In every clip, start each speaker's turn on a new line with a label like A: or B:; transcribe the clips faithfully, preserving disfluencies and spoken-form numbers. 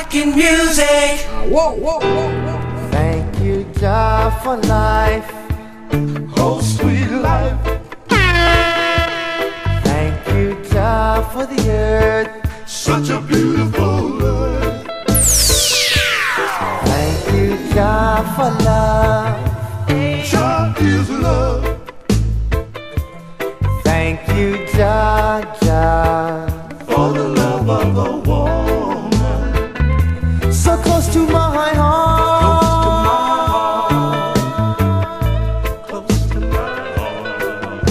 A: rockin' music.
B: Uh, whoa, whoa, whoa, whoa.
C: Thank you, Jah, for life.
D: Oh, sweet life.
C: Thank you, Jah, for the earth.
D: Such a beautiful earth.
C: Thank you, Jah, for love.
D: Jah is love.
C: Thank you, Jah, Jah,
D: for the love of a woman.
C: So close to my heart.
D: Close to my heart.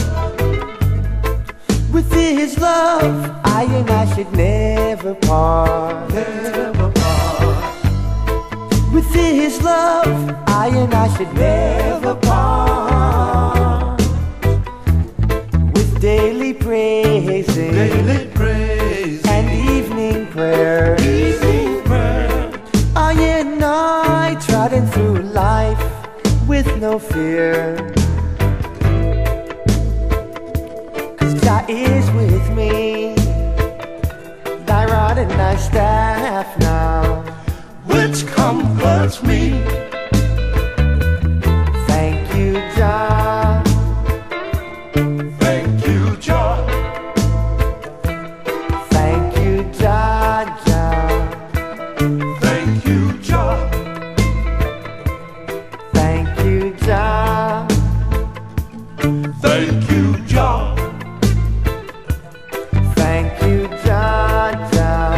C: With His love, I and I should never part.
D: Never part.
C: With His love, I and I should never part. With daily praising,
D: daily praise,
C: and evening prayer,
D: evening prayer,
C: I and I trotting through life with no fear. 'Cause Jah is with me, thy rod and thy staff now,
D: which comforts me.
C: Thank you, Jah.
D: Thank you, Jah.
C: Thank you, Jah, Jah.
D: Thank you, Jah.
C: Thank you, Jah.
D: Thank you, Jah.
C: Thank you, Jah, Jah.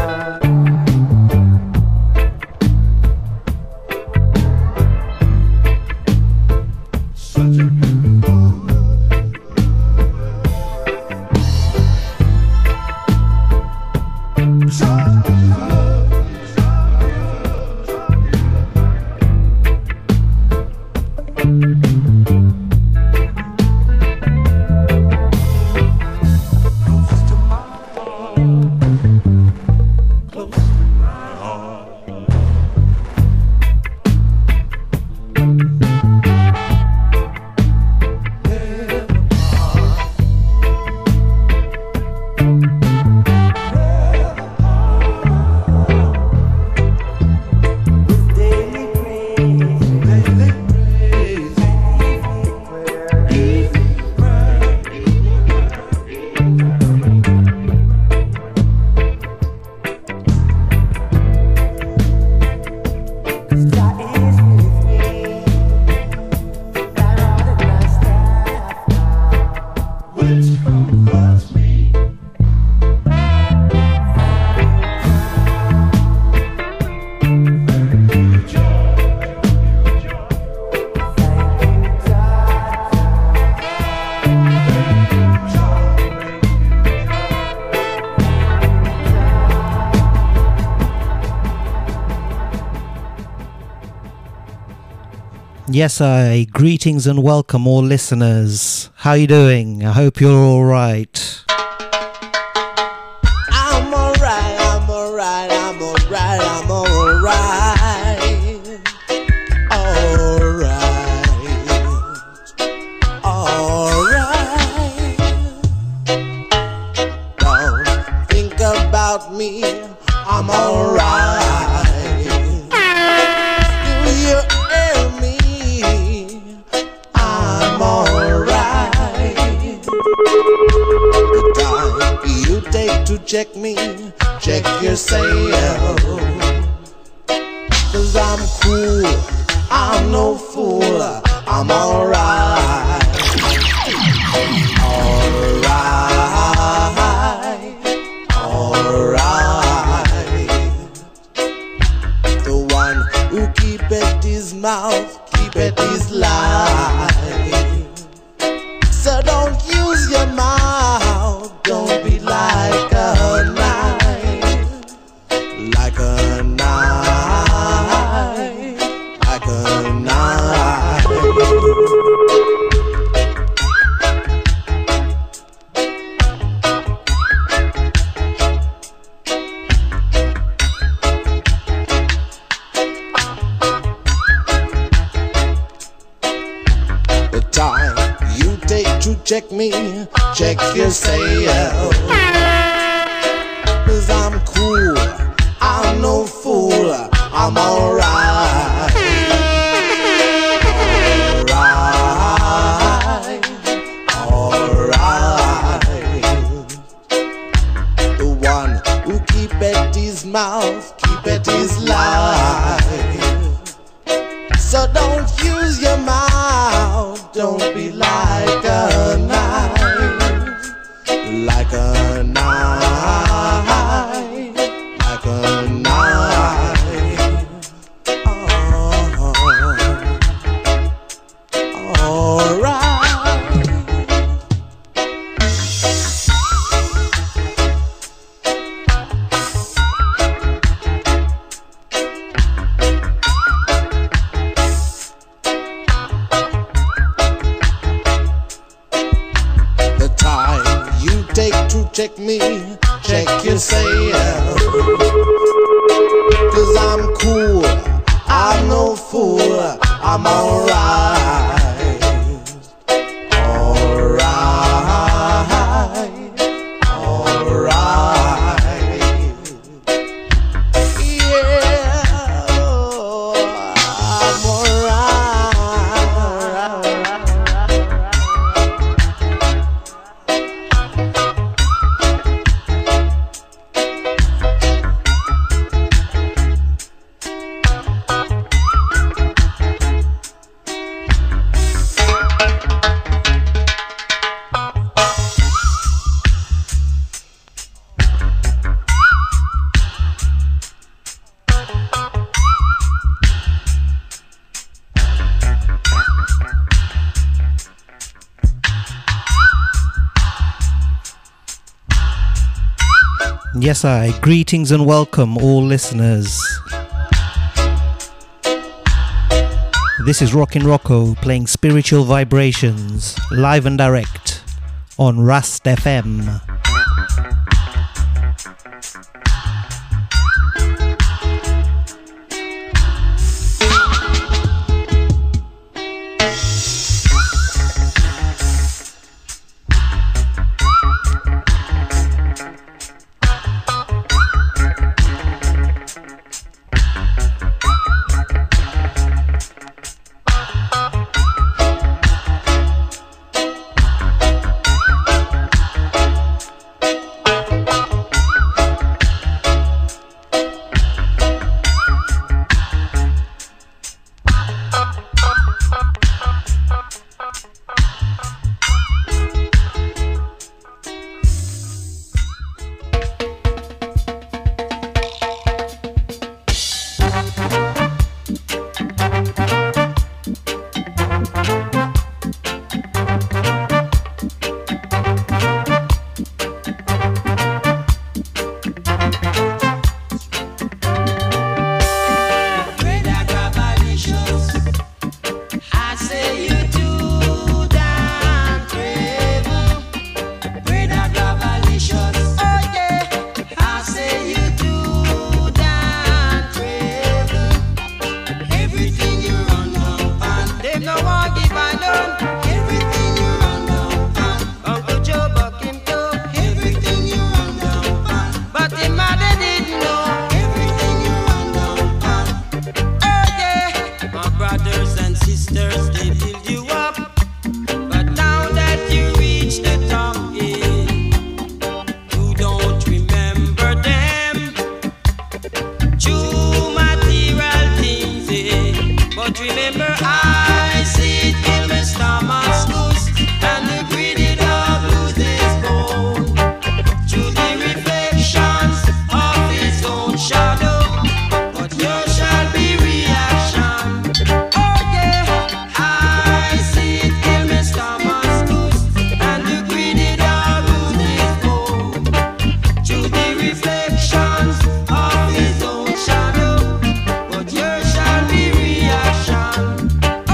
D: Such a beautiful
E: Yes, I greetings and welcome all listeners. How you doing? I hope you're all right.
F: I'm alright, I'm alright, I'm alright, I'm alright. Alright. Alright. Don't think about me, I'm alright. Do you hear me? I'm alright. The time you take to check me, check yourself. 'Cause I'm cool, I'm no fool, I'm alright. Alright, alright. The one who keepeth his mouth, keepeth his life. So don't use your mouth, don't be like a knife, like a knife, like a knife. The time you take to check me, check yourself. 'Cause I'm cool, I'm no fool, I'm alright. Alright, alright. The one who keep at his mouth, keep at his life. So don't use your mouth, don't be like a knife, like a knife, like a knife. Oh, all right. Check me, check yourself. Cause I'm cool, I'm no fool, I'm alright. Alright, alright. Yeah, I'm alright.
E: Yes, I. Greetings and welcome, all listeners. This is Rockin' Rocco playing Spiritual Vibrations live and direct on Rust F M.
F: Of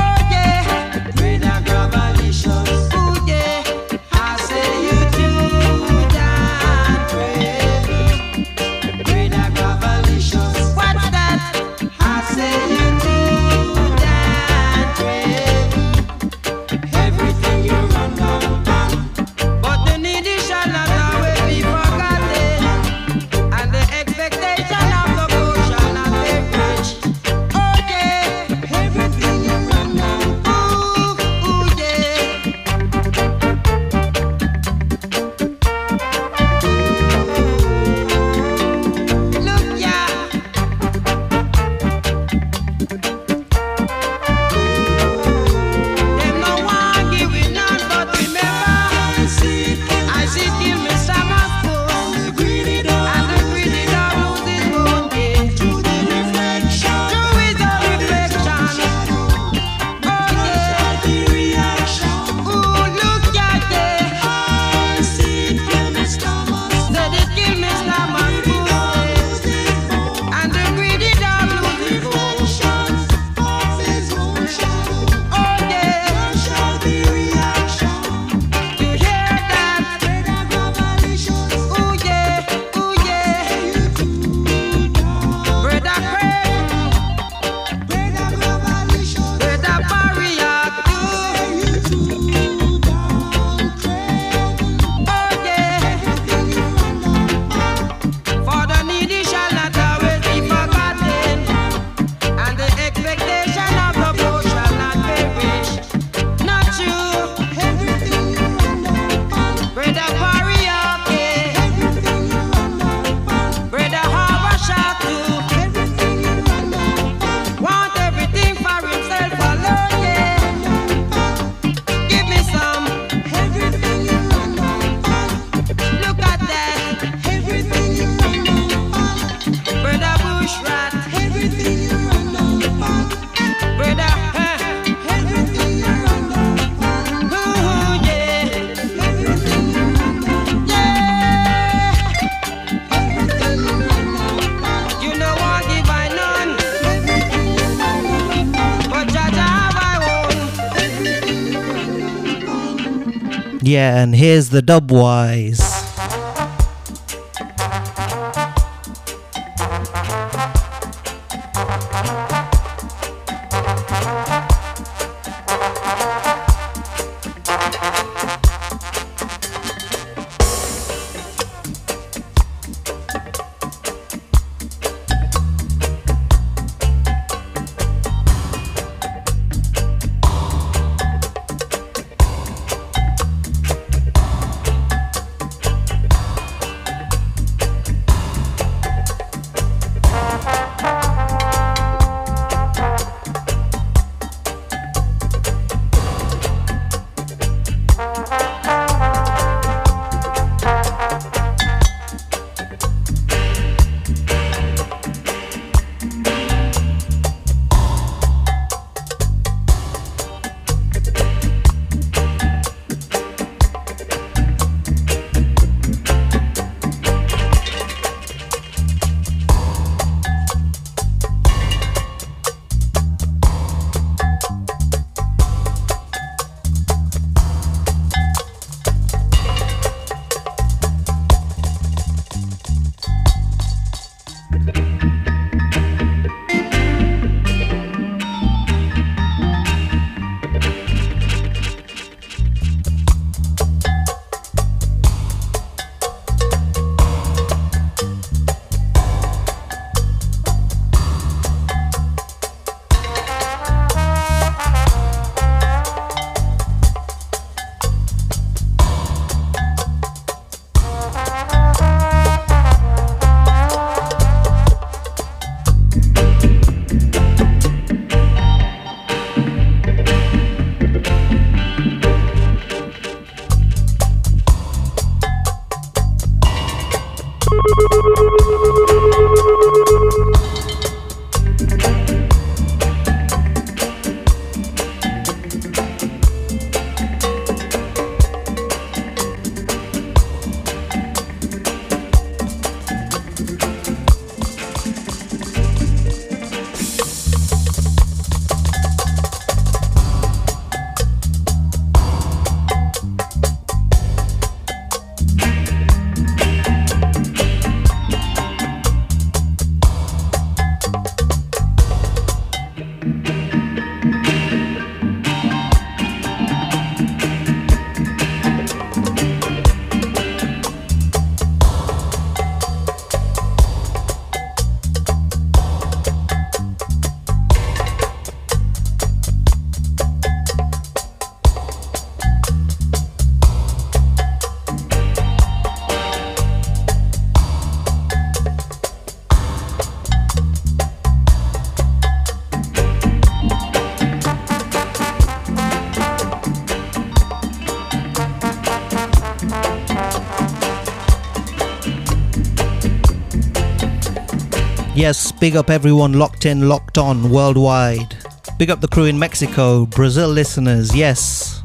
E: Yeah, and here's the Dubwise. Yes, big up everyone locked in, locked on worldwide. Big up the crew in Mexico, Brazil listeners, yes.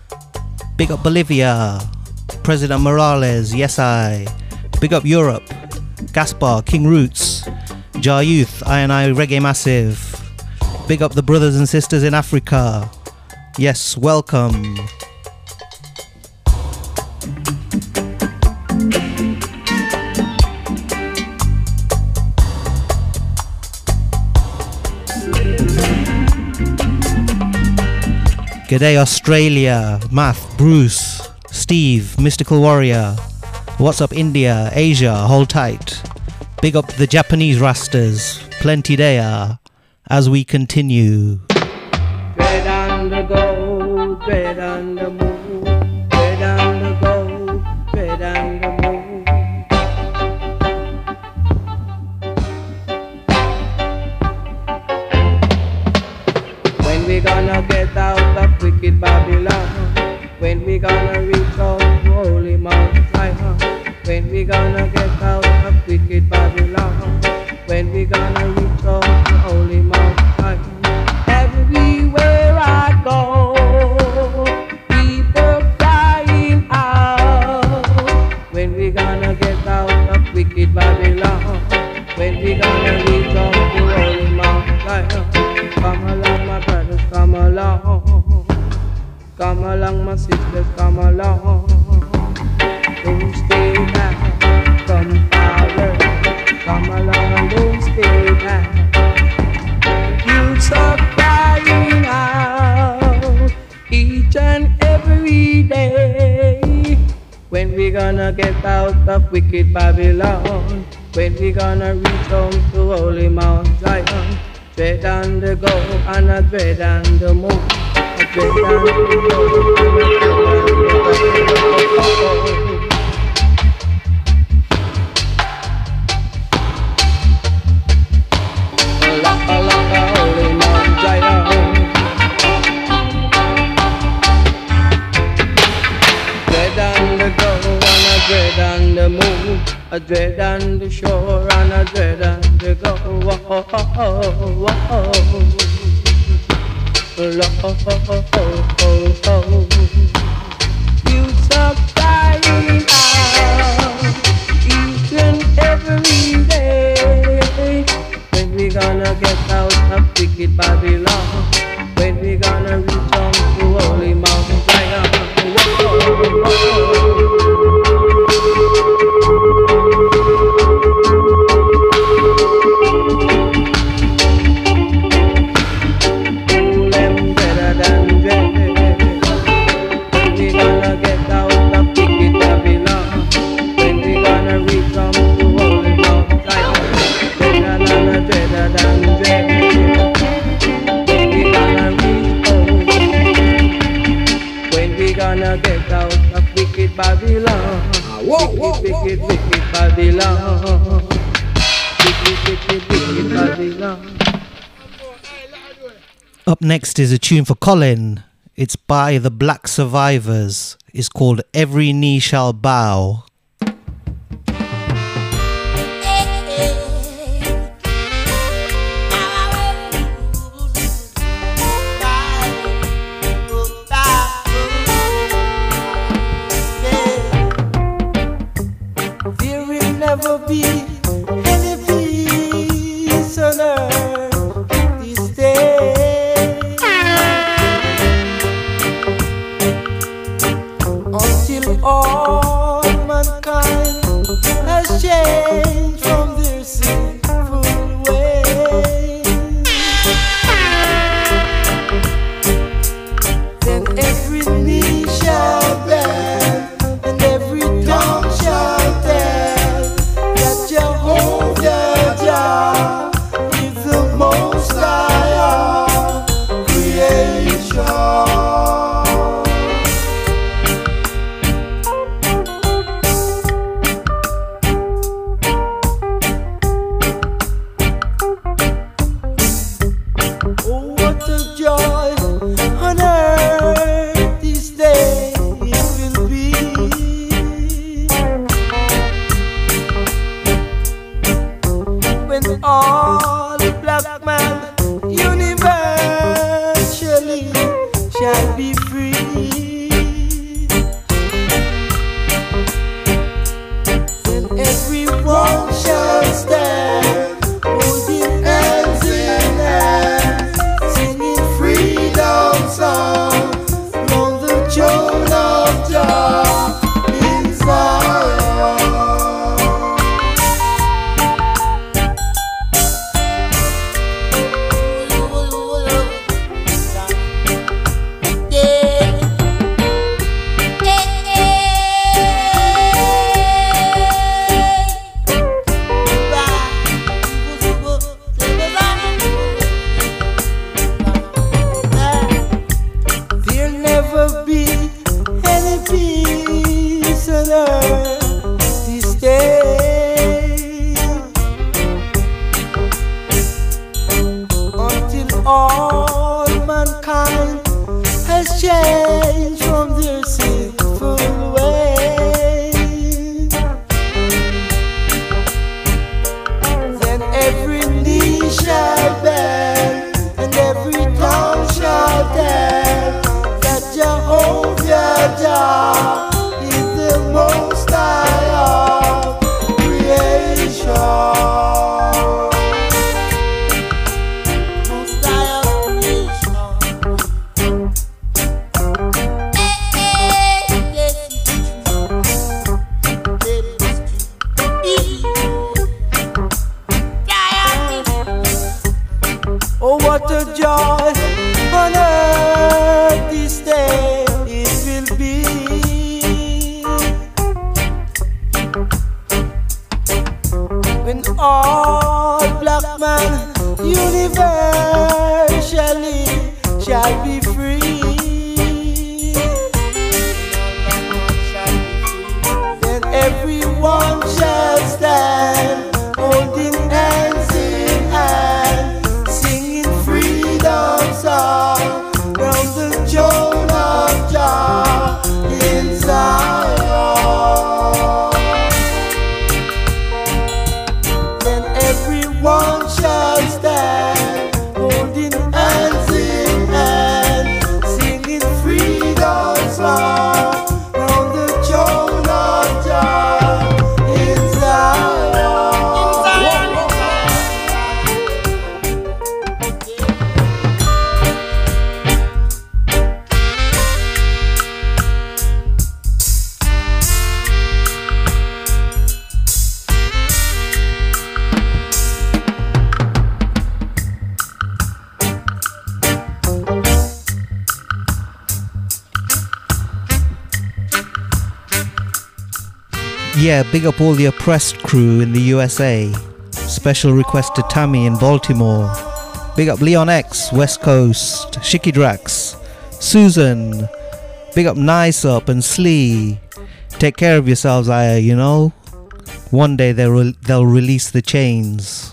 E: Big up Bolivia, President Morales, yes I. Big up Europe, Gaspar, King Roots, Jar Youth, I and I Reggae Massive. Big up the brothers and sisters in Africa. Yes, welcome. G'day Australia, Math, Bruce, Steve, Mystical Warrior. What's up India, Asia, hold tight. Big up the Japanese Rastas, plenty there, as we continue.
B: Tread on the go, tread on the move, tread on the go, tread on the move. When we gonna get out of wicked Babylon? When we gonna reach out to holy Mount Zion? When we gonna get out of wicked Babylon? When we gonna reach out to holy Mount Zion? Everywhere I go, people crying out. When we gonna get out of wicked Babylon? When we gonna reach out to holy Mount Zion? Come along, my brothers, come along. Come along, my sisters, come along. land. Youths are crying out each and every day. When we gonna get out of wicked Babylon? When we gonna reach home to holy Mount Zion? Tread on the go and a tread on the move. A tread on the go and a tread on the go. Laka laka holy Mount Zion. Tread on the go and a tread on the move. A dread on the shore and a dread on the go. Whoa, whoa, whoa, whoa. Youths are crying out each and every day. When we gonna get out of wicked Babylon? When we gonna return to holy Mount Zion? Whoa, whoa. Get out of wicked Babylon. Whoa, whoa, wicked, whoa, wicked, wicked Babylon. Wicked, wicked, wicked Babylon.
E: Up next is a tune for Colin. It's by the Black Survivors. It's called Every Knee Shall Bow.
F: Never be any peace on earth this day until all mankind has changed from their sinful ways. Then every knee shall bend and every tongue shall tell Jehovah Jah is the most high of creation. Oh, what a joy on earth this day it will be. When all black men universally shall be free, then everyone shall stand, holding hands in hand, singing freedom songs from the throne of Jah in Zion. This day until all mankind has changed from their sinful ways. Then every knee shall bend and every tongue shall tell that Jehovah Jah most high of creation. Most high of creation. what a joy on earth this day it will be. When all black men universally shall be free, then everyone shall stand holding hands in hand, singing freedom song from the throne of Jah in Zion. Then everyone shall stand holding hands in hand, singing freedom song from the throne of Jah in Zion.
E: Yeah, big up all the oppressed crew in the U S A. Special request to Tammy in Baltimore. Big up Leon X, West Coast. Shicky Drax, Susan. Big up Nice Up and Slee. Take care of yourselves, Aya, you know. One day they'll, re- they'll release the chains.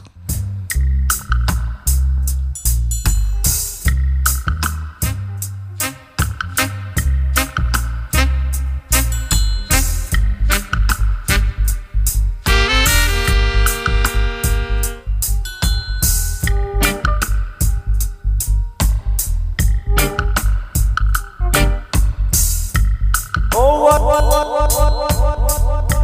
F: Oh, what, what, what, what, what, what, what, what,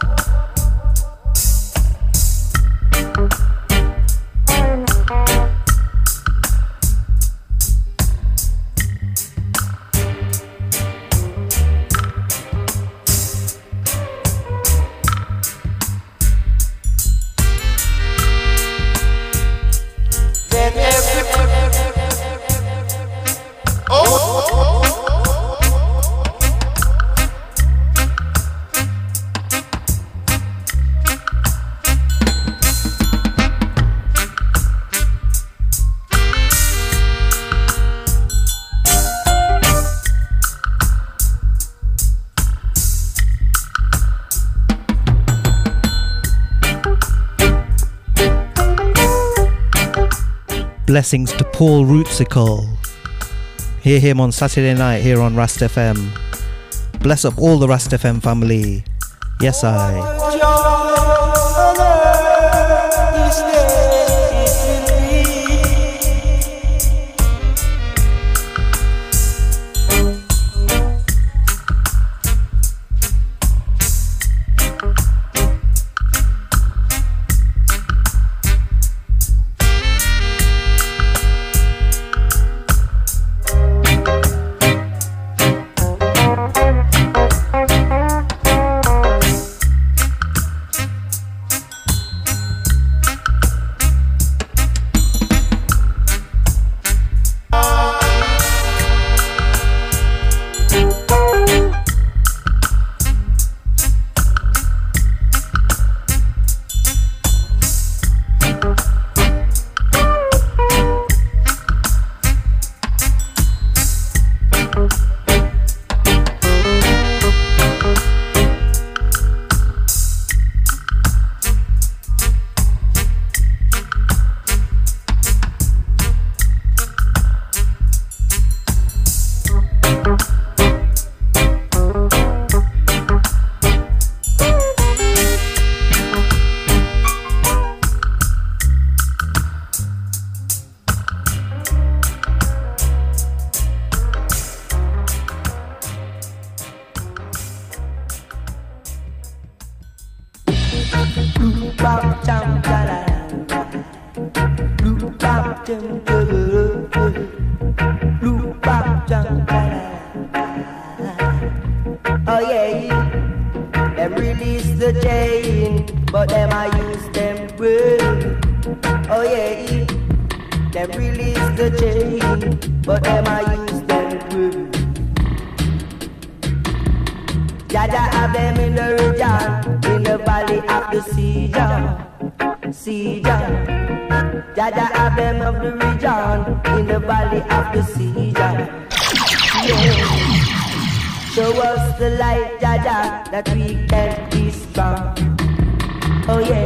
F: then every, oh, oh, oh.
E: Blessings to Paul Rootsicle. Hear him on Saturday night here on Rast F M. Bless up all the Rast F M family. Yes, I.
F: Oh yeah, them release the chain, but them I use them well. Oh yeah,
A: Them release the chain, but them I use them good. Jaja have them in the region, in the valley of the Seja, Seja. Jaja have them of the region, in the valley of the Seja. Yeah. Show us the light, Jaja, that we can be strong. Oh yeah.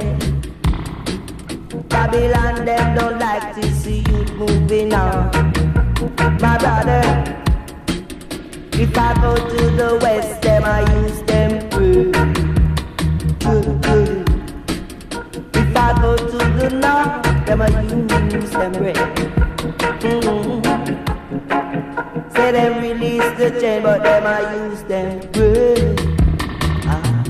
A: Babylon, them don't like to see you moving on. My brother, if I go to the west, them I use them good, good, good. If I go to the north, them I use them red. Mm-hmm. Say them release the chain, but them I use them good. Ah.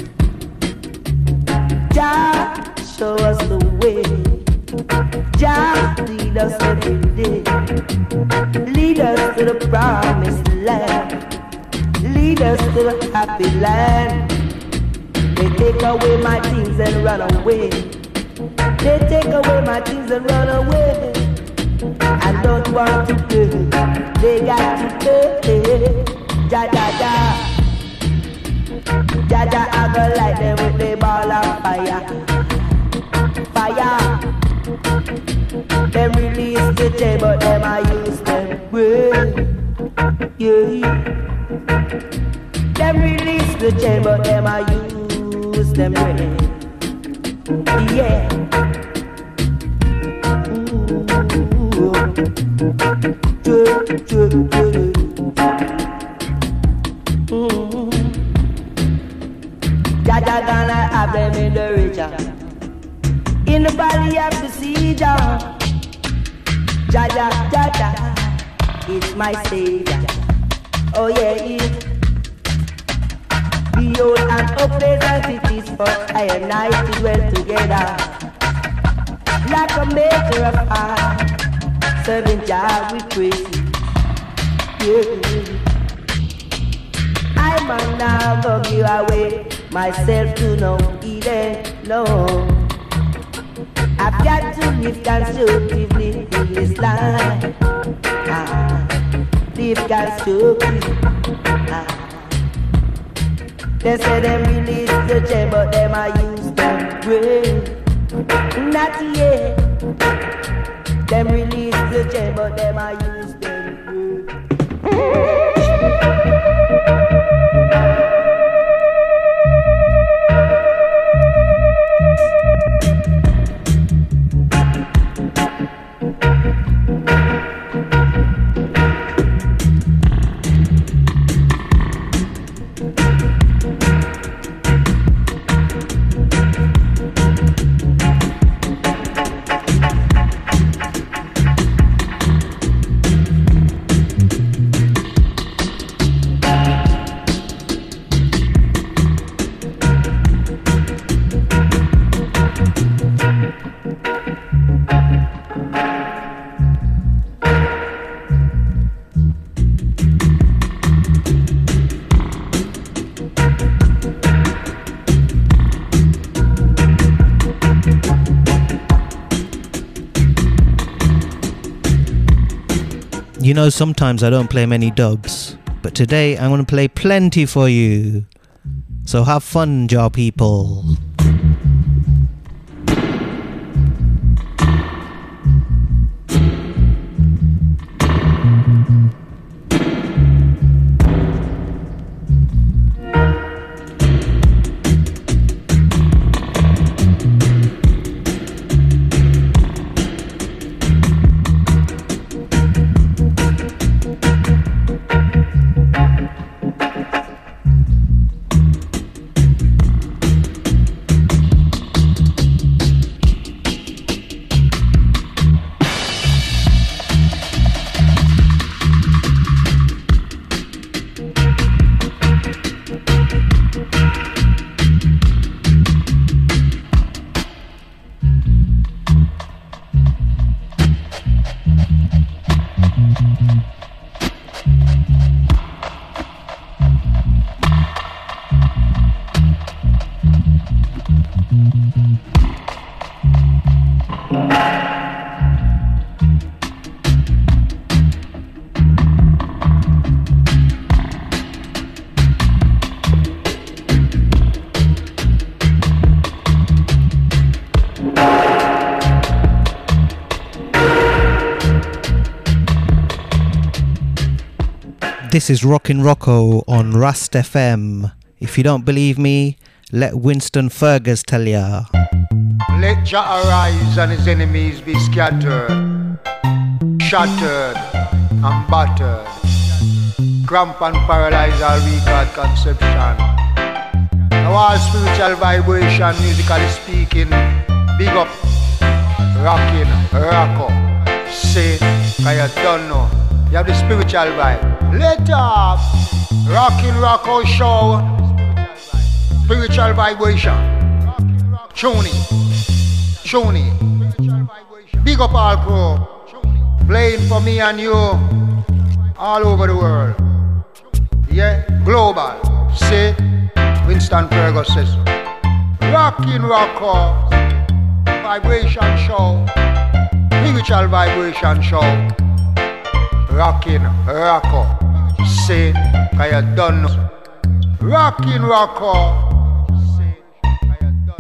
A: Jah, show us the way. Jah, lead us every day. Lead us to the promised land. Lead us to the happy land. They take away my things and run away. They take away my things and run away. I don't want to pay. They got to pay. Ja, ja, ja. Ja, ja, I go light them with the ball of fire. Fire. Them release the chain, but them I use them well. Yeah. Them release the chain, but them I use them well. Yeah. Jaja gonna have them in the region, in the valley of the Seja. Jaja, Jaja, it's my savior. Oh yeah, it. Behold and unpleasant it is for I and I to dwell together, like a maker of art, serving Jah with praise. Yeah. I might now go give away myself to no Eden, no. I've got to live constructively in this life. Ah, live constructively. Ah. They say them release the chain, but them I use them well. Not yet. Them release the chain, but them I use them well.
E: You know, sometimes I don't play many dubs, but today I'm going to play plenty for you. So have fun, Jah people. This is Rockin' Rocco on Rust F M. If you don't believe me, let Winston Fergus tell ya.
G: Let Jah arise and his enemies be scattered, shattered and battered. Cramp and paralyze all weak at conception. Now all spiritual vibration, musically speaking, big up, rockin', rocko. Say, cause you don't know. You have the spiritual vibe. Let up, rockin' rocko show. Spiritual vibration. Tuning, tuning. Big up all crew. Playing for me and you all over the world. Yeah, global. Say, Winston Fergus says, rockin' rocko, vibration show. Spiritual vibration show. Rockin' rocko. Say, cause you don't know. Rockin' rocko. Say, cause you don't know.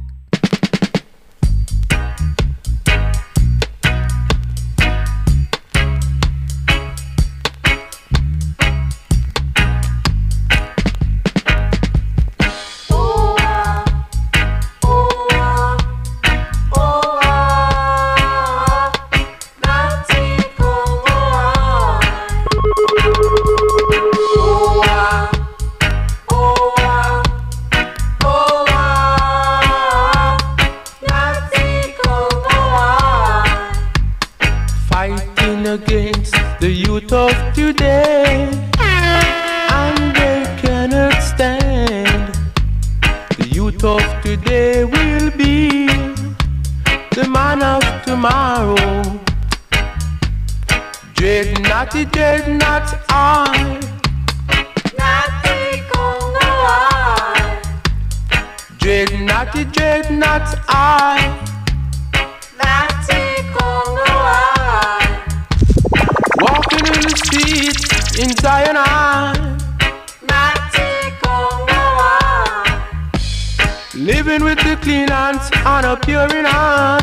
H: Against the youth of today, and they cannot stand. The youth of today will be the man of tomorrow. Dread not, dread not I. Dread not, dread not I. Walking in the streets in Zion, living with the clean hands and a pure in heart.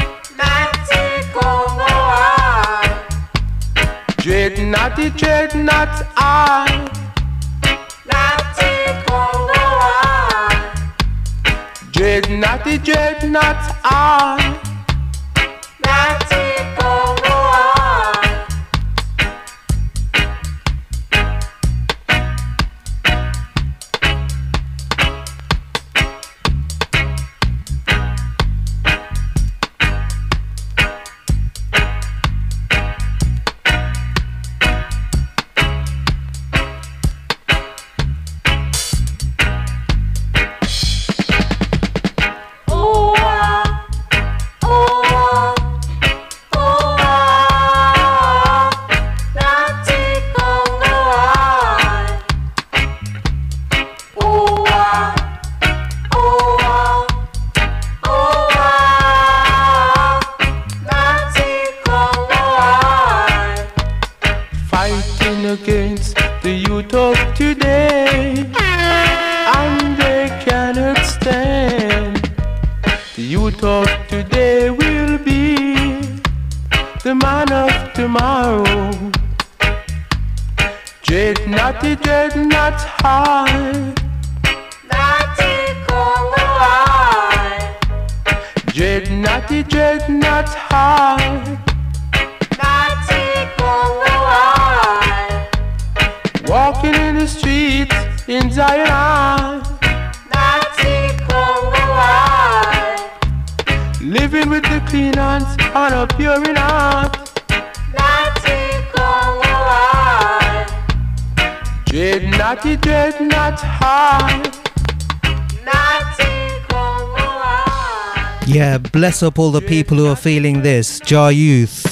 H: Dread not, dread not I. Dread not, dread not I. Against the youth of today, and they cannot stand. The youth of today will be the man of tomorrow. Dread not, dread not I. Dread not, dread not I. Walking in the streets in Zion, living with the clean hands and a pure in heart. Dread not, dread not I.
E: Yeah, bless up all the people who are feeling this. Jah Youth.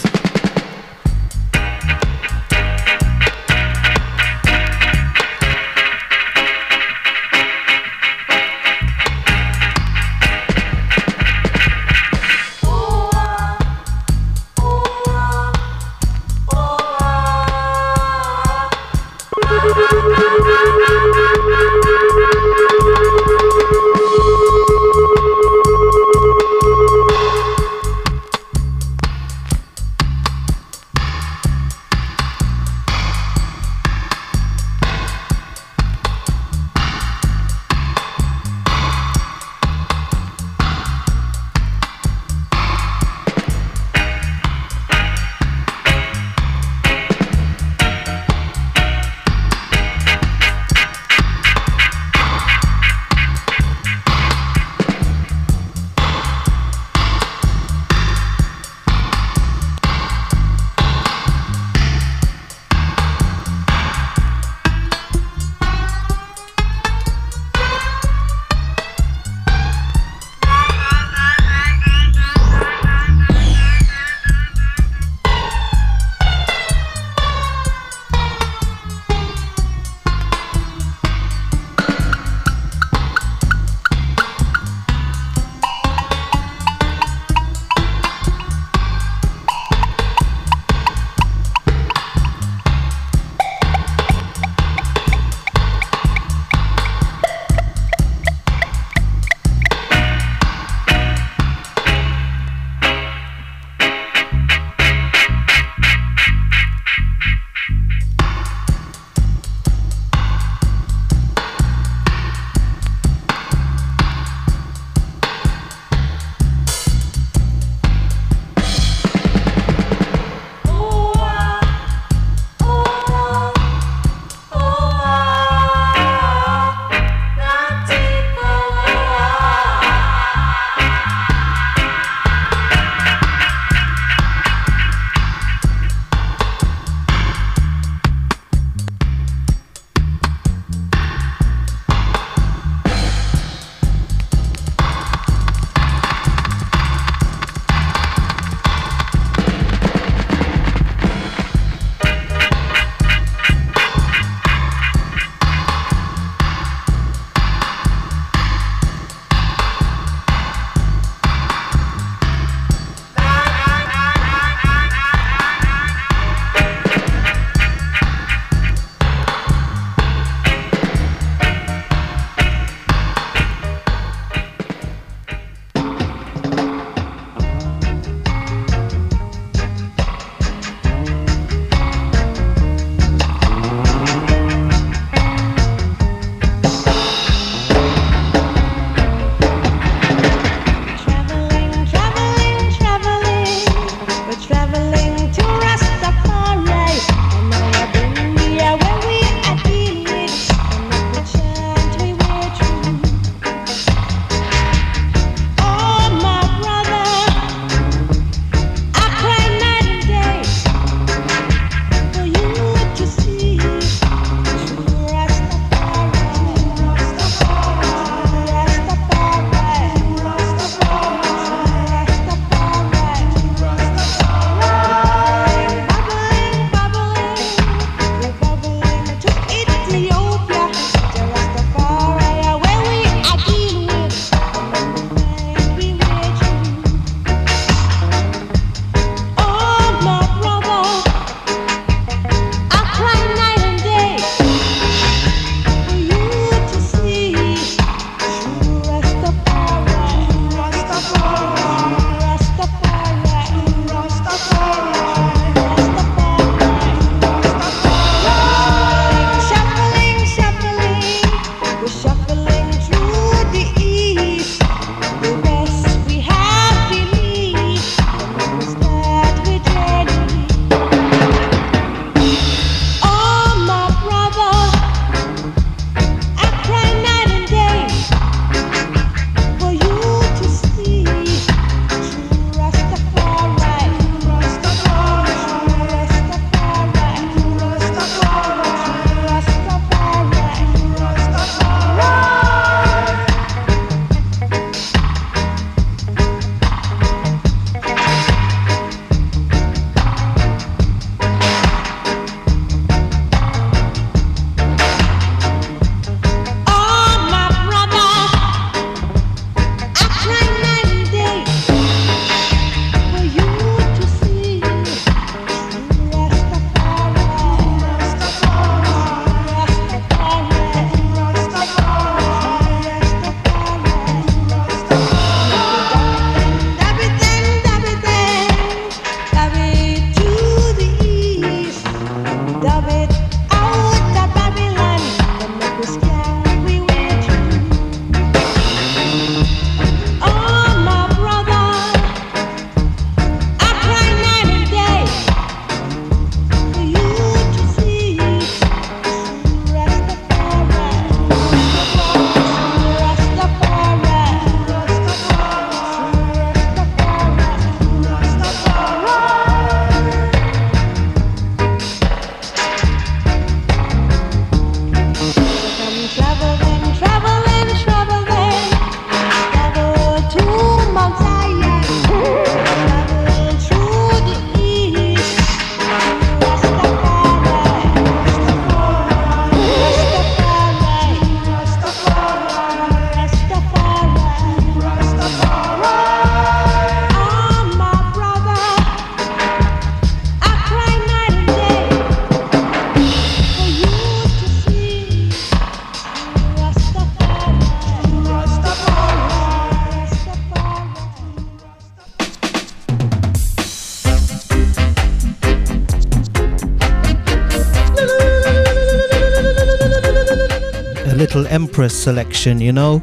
E: Empress selection, you know.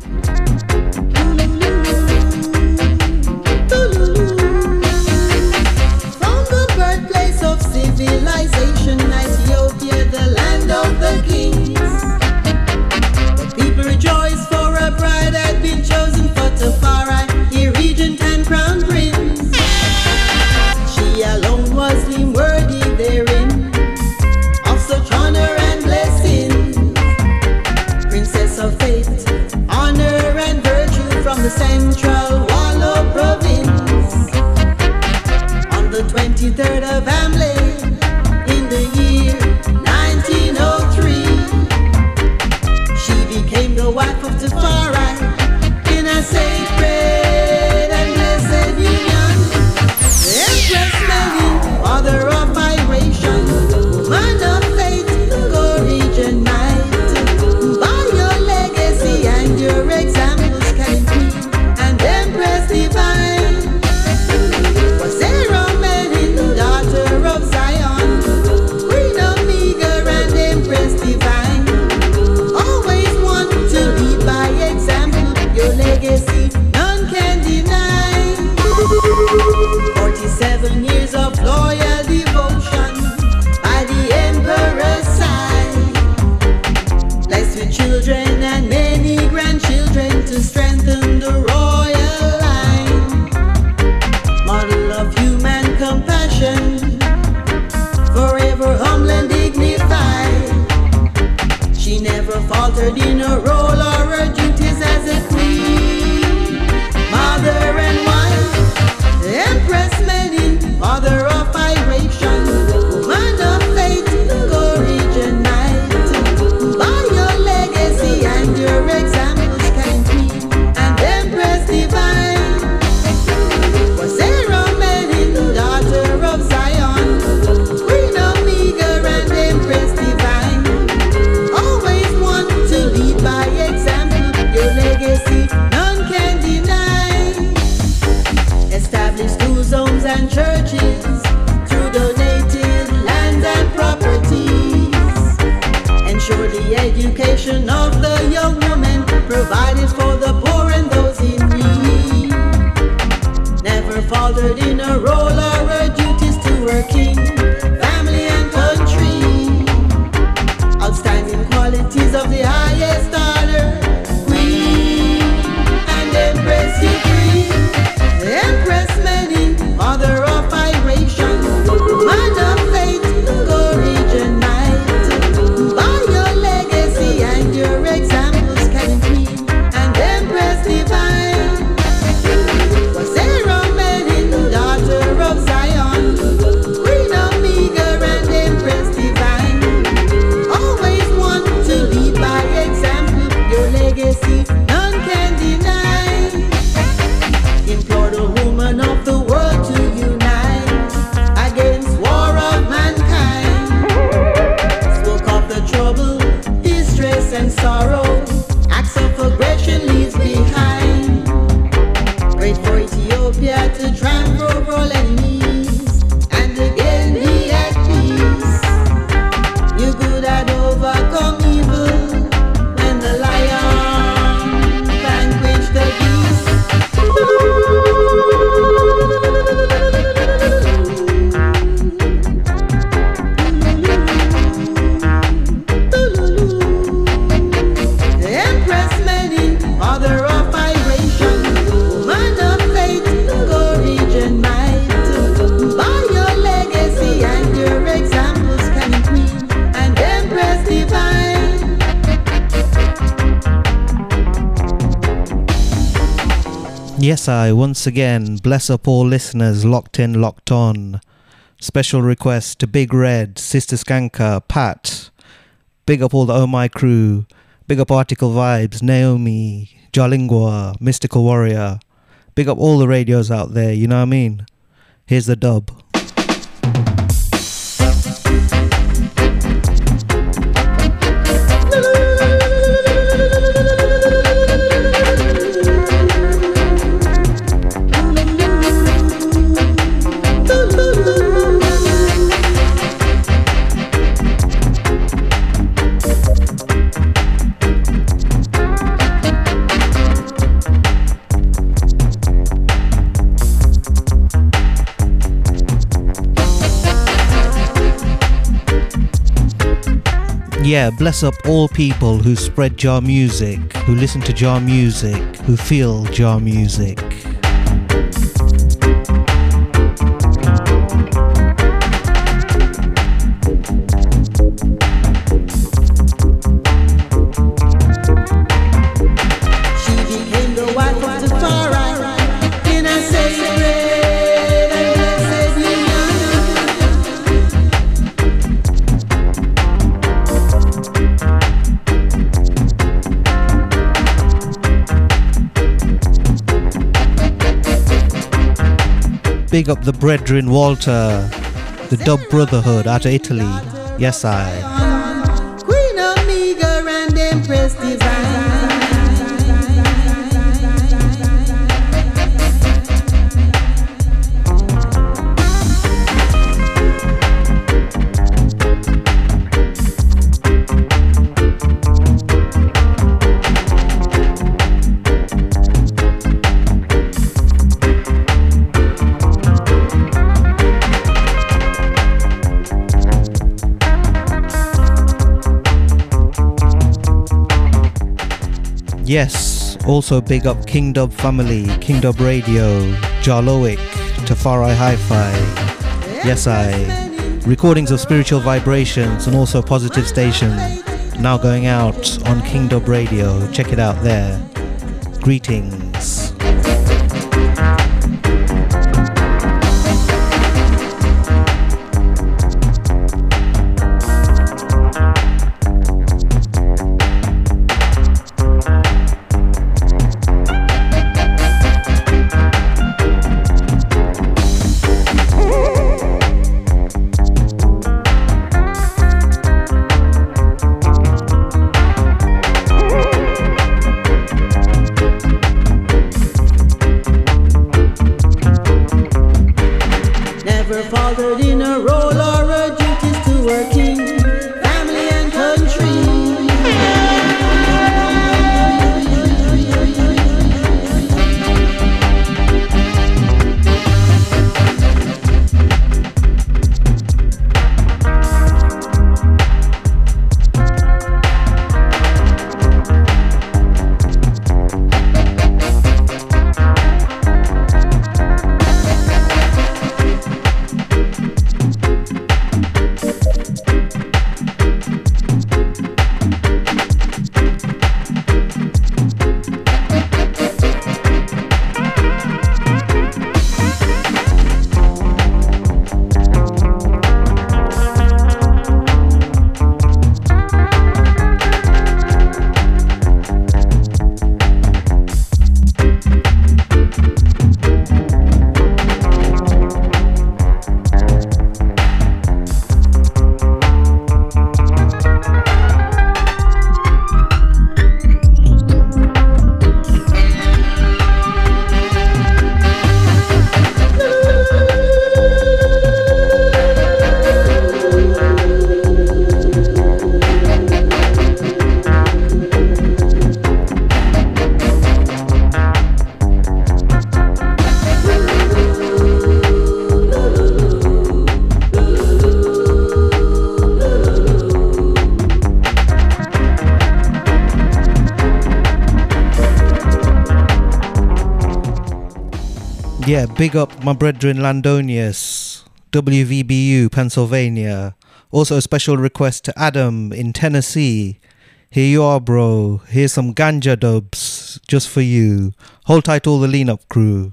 I: From the birthplace of civilization, Ethiopia, the land of the kings, the people rejoice for a bride had been chosen for Tafari, the regent and crown prince. She alone was deemed worthy therein of such honor and blessing, princess of faith, honor and virtue from the central Wallo province. On the twenty-third of Amlay in the year nineteen oh three, she became the wife of Tafari in a sacred and blessed union. The Empress Mary, mother of vibration, woman of faith, courage and might, by your legacy and your examples can queen and Empress divine. For Sarah Mary, daughter of Zion, queen of Meager and Empress divine, always want to lead by example, your legacy none can deny. Forty-seven years of loyal devotion by the emperor's side, blessed with children and many grandchildren to strengthen the royal line. Model of human compassion, forever humble and dignified. She never faltered in her role or her duties as a queen, mother and wife. The Empress Mary, mother of vibration, woman of faith, courage and might, by your legacy and your examples can queen and Empress divine. For Sarah Mary, daughter of Zion, queen of Meager and Empress divine, always want to lead by example, your legacy none can deny. Establish schools, homes and churches through donated lands and properties. Ensure the education of the young woman, provided for the poor and those in need. Never faltered in her role or her duties to her king, family and country. Outstanding qualities of the highest order, queen and Empress degree. The Empress Mary, mother of vibration, woman of faith, courage and might, by your legacy and your examples can queen and Empress divine. For Sarah Mary, daughter of Zion, queen of Meager and Empress divine, always want to lead by example, your legacy none can deny. Implore the woman of the world to unite against war of mankind. Spoke of the trouble, distress and sorrow, acts of aggression leaves behind. Prayed for Ethiopia to triumph over all enemies and again be at peace. You good had overcome evil when the lion vanquished the beast. The Empress Mary, mother of vibration, woman of faith, courage and might, by your legacy and your examples can queen and Empress divine.
E: Yes, I once again bless up all listeners locked in, locked on. Special request to Big Red, Sister Skanka, Pat. Big up all the Oh My crew. Big up Article Vibes, Naomi, Jalingua, Mystical Warrior. Big up all the radios out there, you know what I mean? Here's the dub. Yeah, bless up all people who spread Jah music, who listen to Jah music, who feel Jah music. Big up the brethren Walter, the Dub Brotherhood out of Italy. Yes, I.
I: Queen Omega and Empress Divine.
E: Yes, also big up King Dub family, King Dub Radio, Jarlowick, Tafari Hi-Fi. Yes, I. Recordings of Spiritual Vibrations and also Positive Station now going out on King Dub Radio. Check it out there. Greetings. Yeah, big up my brethren Landonius, W V B U, Pennsylvania. Also a special request to Adam in Tennessee. Here you are, bro. Here's some ganja dubs just for you. Hold tight, all the lean up crew.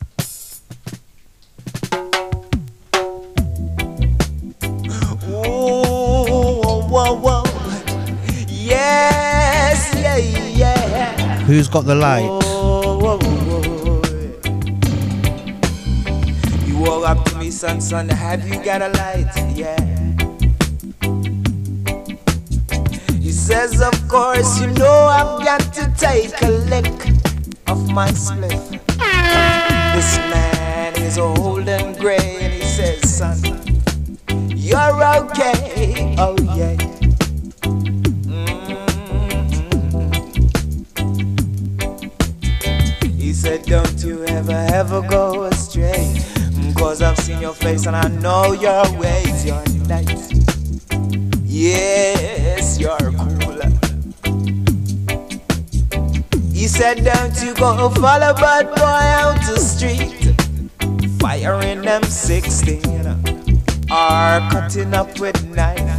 F: Whoa, whoa, whoa. Yes, yeah, yeah.
E: Who's got the light?
F: Whoa, whoa, whoa. You walk up to me, son, son, have you got a light? Yeah. He says, of course, you know I've got to take a lick of my spliff. This man is old and grey, and he says, son, you're okay, oh yeah. Mm-hmm. He said, don't you ever, ever go astray, cause I've seen your face and I know your ways, your night. Yes. yes, you're cool. He said, don't you go follow bad boy out the street, firing them sixteen or cutting up with knife.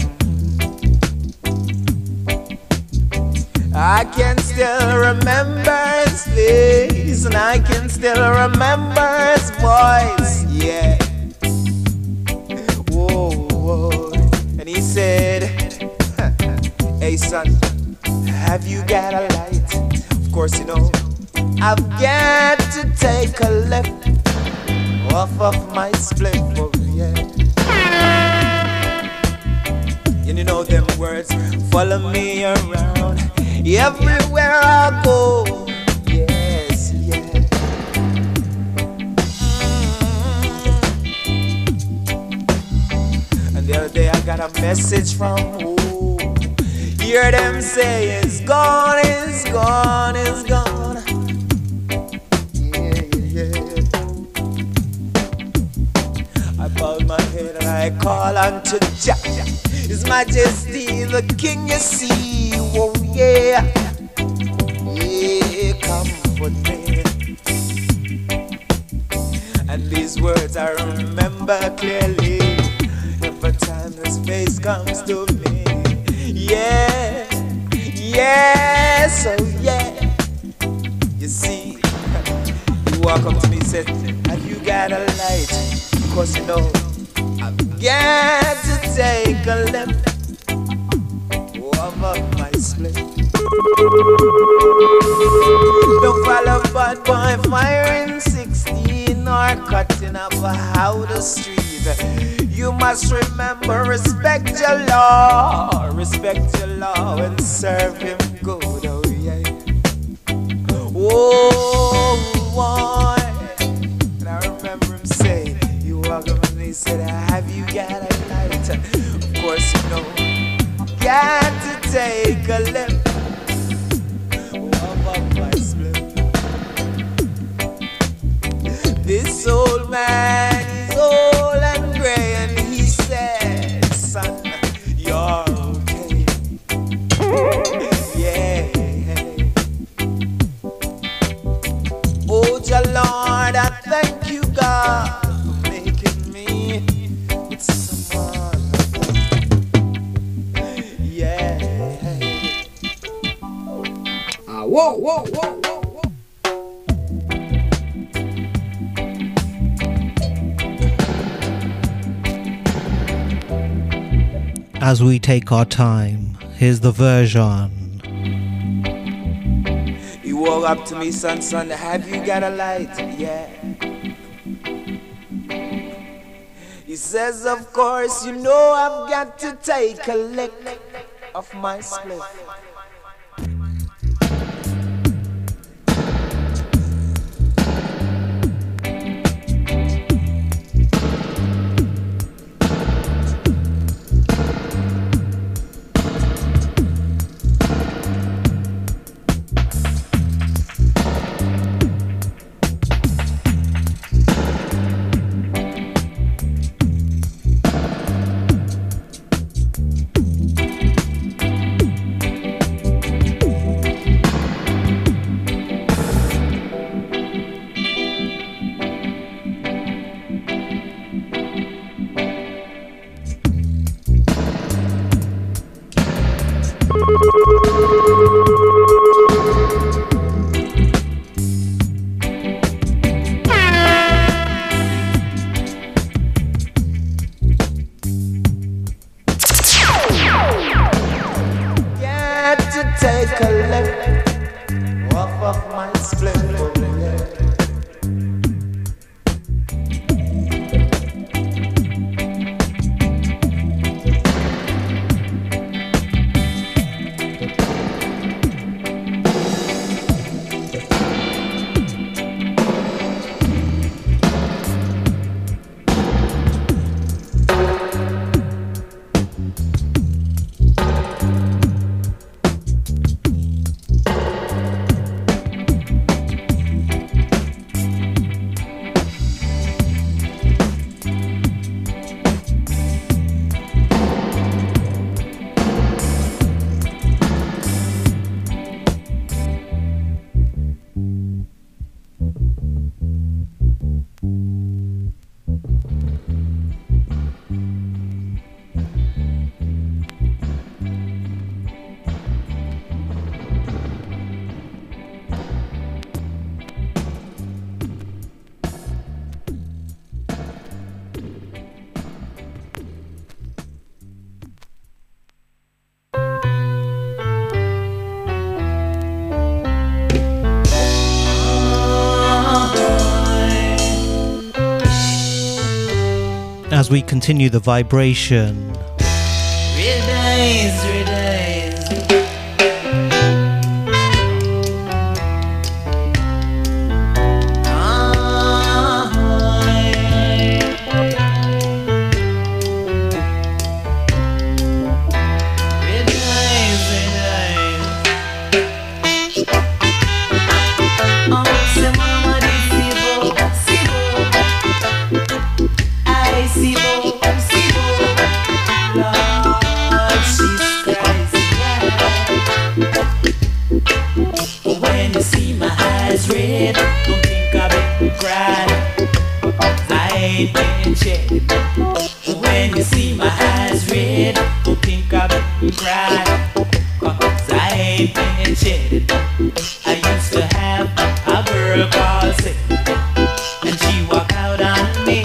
F: I can still remember his face, and I can still remember his voice, yeah. Whoa, whoa. And he said, hey son, have you got a light? Of course you know, I've got to take a left off of my split, oh yeah. And you know them words, follow me around everywhere I go, yes, yeah. And the other day I got a message from who? Hear them say it's gone, it's gone, it's gone. Yeah, yeah, yeah. I bowed my head and I call unto Jah, His Majesty, the King, you see. Oh yeah, yeah, comfort me. And these words I remember clearly every time His face comes to me. Yeah, yes, oh yeah. You see, you walk up to me and said, have you got a light? Cause you know, I've got to take a left of my split. Don't follow bad boy firing sixteen or cutting up out the street. You must remember, respect your law, respect your law and serve him good, oh yeah. Oh boy. And I remember him say, you walk up and he said, have you got a light? Of course you know, got to take a left off of my split. This old man is old and gray, and he said, son, you're okay. Yeah. Oh, your Lord, I thank you, God, for making me with someone.
B: Whoa, whoa, whoa, whoa, whoa.
E: As we take our time, here's the version.
F: He walked up to me, son, son, have you got a light? Yeah. He says, of course, you know I've got to take a lick of my split.
E: as we continue the vibration.
I: Real days, real days. Red, don't think I've been crying, I ain't been shed. When you see my eyes red, don't think I've been crying, cause I ain't been shed. I used to have a girl called Sadie, and she walked out on me.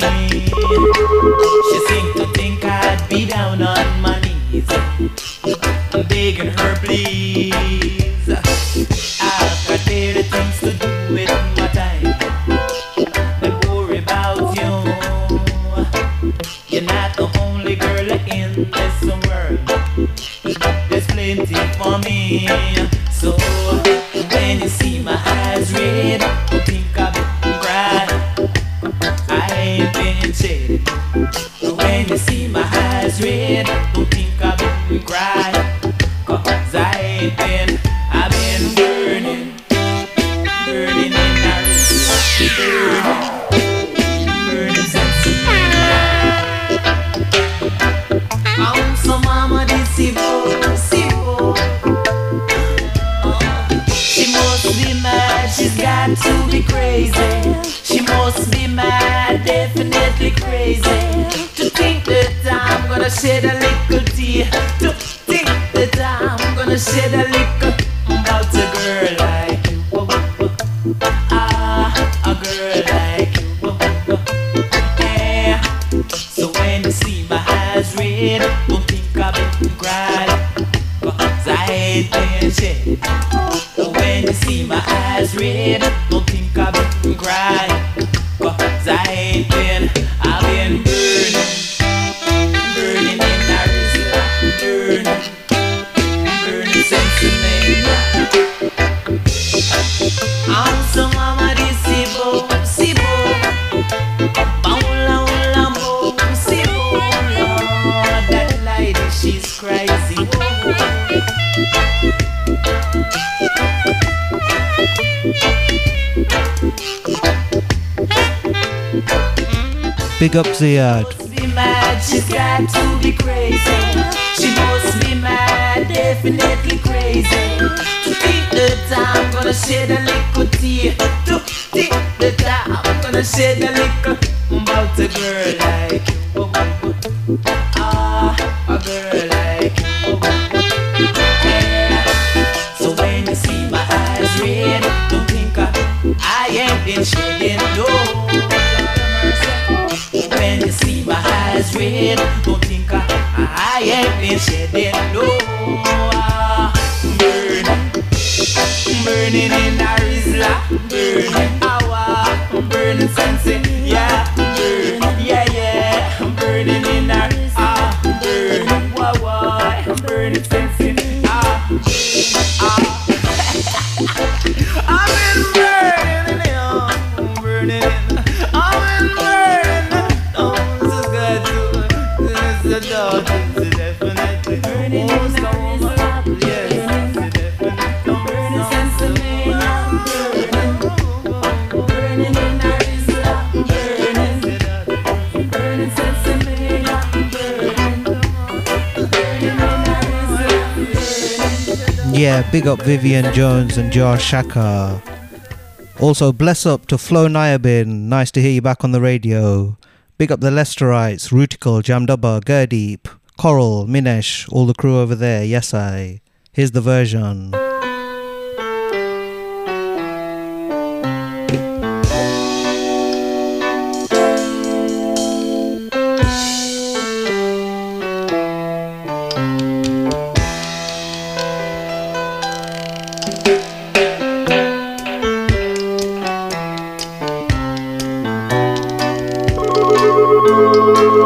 I: She seemed to think I'd be down on my knees, I'm begging her please. I've got better things to do with my time than worry about you. You're not the only girl in this world, there's plenty for me. So when you see my eyes red, don't think I've been crying, I ain't been shed. When you see my eyes red, don't think I've been crying, cause I ain't been, I've been burning, burning in our burning, burning since I'm so mama this evil, evil. She must be mad, she's got to be crazy. She must be mad, definitely crazy. To think that I'm gonna shed a little tear, to think that I'm gonna shed a little about a girl like you, ah, a girl like you, yeah. So when you see my eyes red, don't think I've been crying, cause I ain't been shed. When you see my eyes red, don't think I've been crying, cause I ain't been, I've been burning, burning in Arizona, burning, burning since the I'm so mama this sibo, sibo, baula ula mo, sibo, Lord, that lady she's crazy.
E: Big up Ziad.
I: Be mad, she's got to be crazy. She must be mad, definitely crazy. To think that I'm gonna shed a little tear, to think that I'm gonna shed a little about a girl like you, ah, a girl like you, yeah. So when you see my eyes red, don't think I, I ain't been shedding no. When you see my eyes red, don't think I, I ain't been shedding no. Burning, burning in Arizla, burning hour, burning sense, yeah, burning, yeah, yeah, burning in Arizla, burning, wah wah, burning sense, ah, ah. I've been burning, burning, I've been burning. The dog is definitely burning in the yes, definitely burning since the main burning in our Islam, burning, burning since the main burning, burning in our Islam.
E: Yeah, big up Vivian Jones and Jar Shaka. Also, bless up to Flo Nyabin. Nice to hear you back on the radio. Big up the Leicesterites, Rutical, Jamdubba, Gurdeep, Coral, Minesh, all the crew over there. Yes, I. Here's the version.
A: Thank you.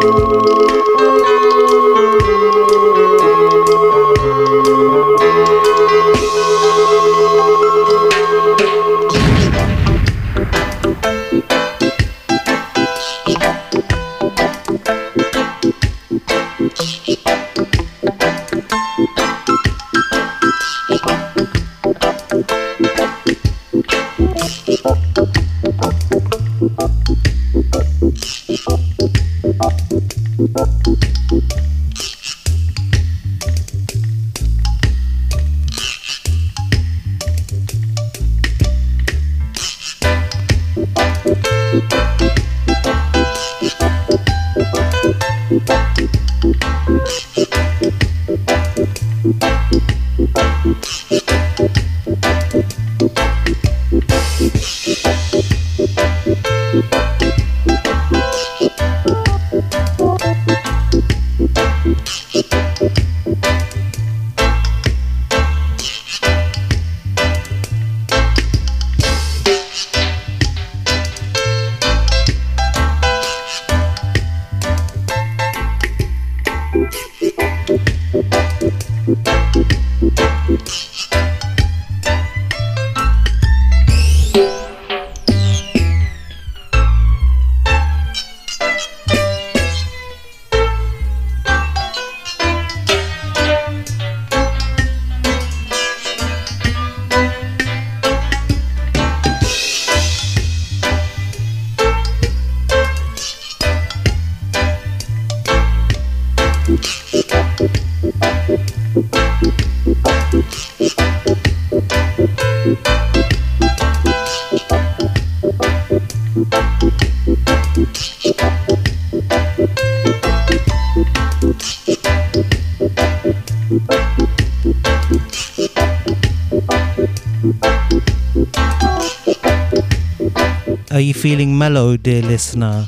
E: Are you feeling mellow, dear listener?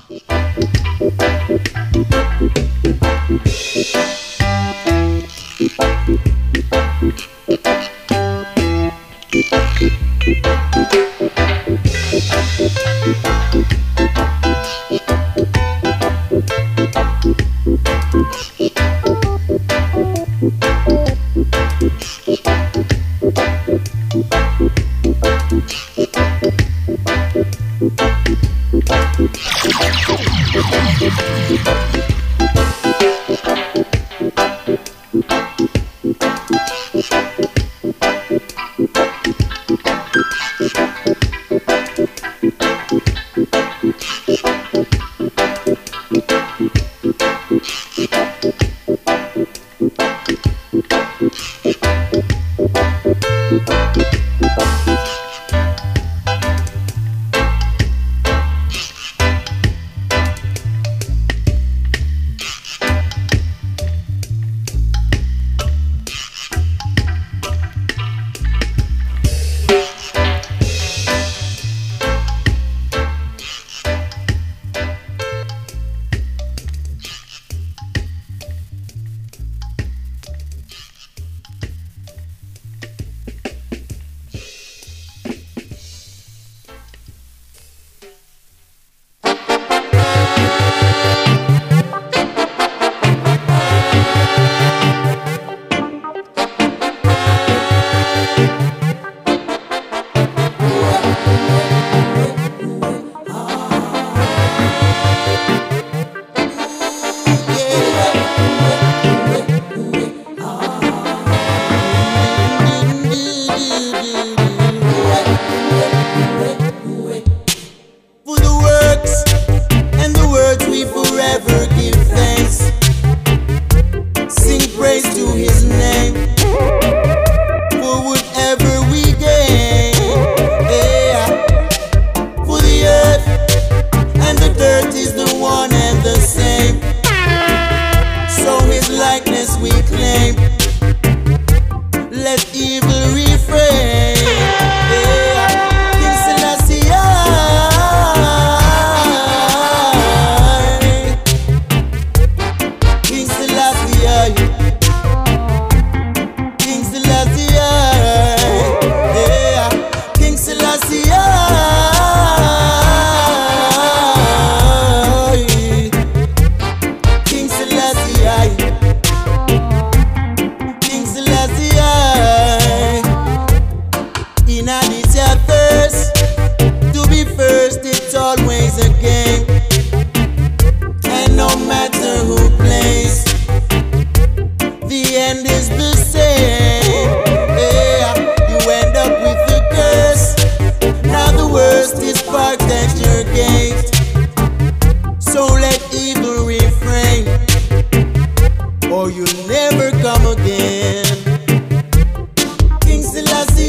I: or you'll never come again. King Selassie,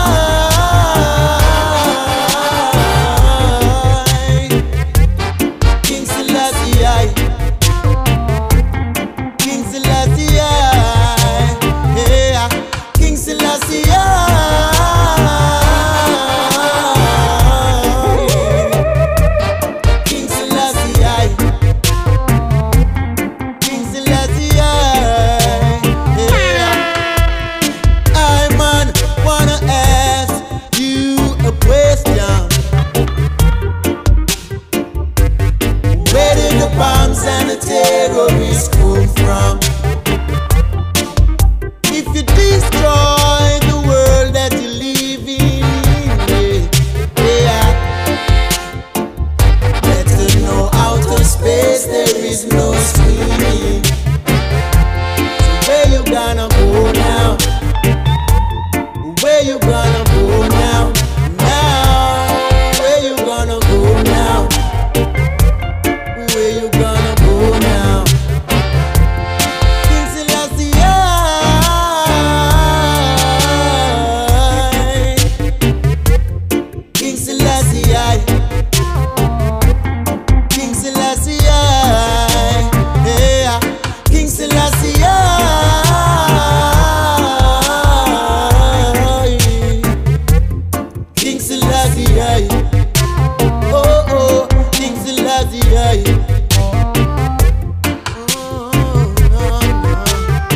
I: King Selassie, King Selassie, yeah, King Selassie, King Selassie, King Selassie, yeah. I man wanna ask you a question. Where did the bombs and the terrorists come from? If you destroy the world that you live in, yeah, better know outer space there is no swimming. So where you gonna go now? Where you gonna go now? Now, where you gonna go now? Where you gonna go now? King Selassie, King Selassie, King Selassie, yeah, King Selassie, King Selassie, oh oh, King Selassie, oh, no, no.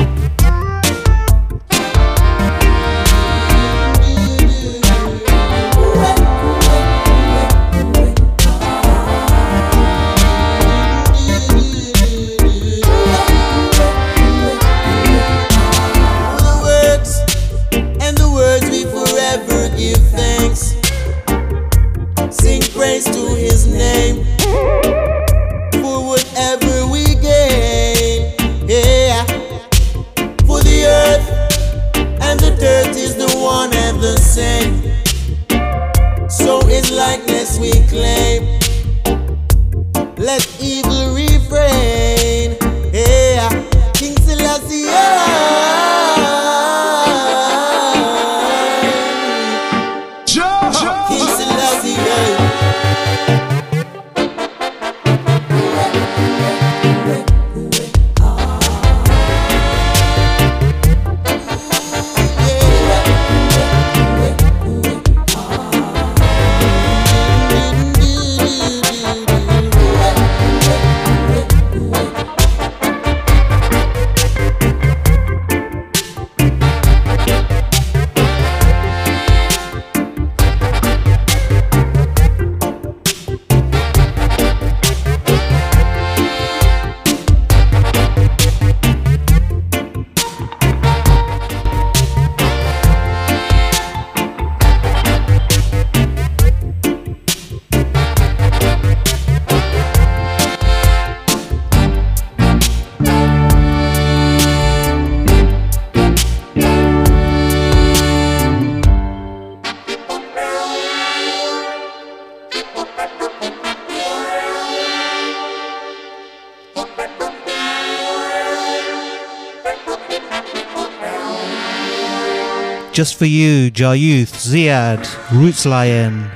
I: The works and the words we forever give thanks. Sing praise to his name for whatever we gain. Yeah, for the earth and the dirt is the one and the same. So his likeness we claim. Let evil refrain. Yeah, King Selassie, King Selassie,
E: Just for you, Jah Youth, Ziad, Roots Lion.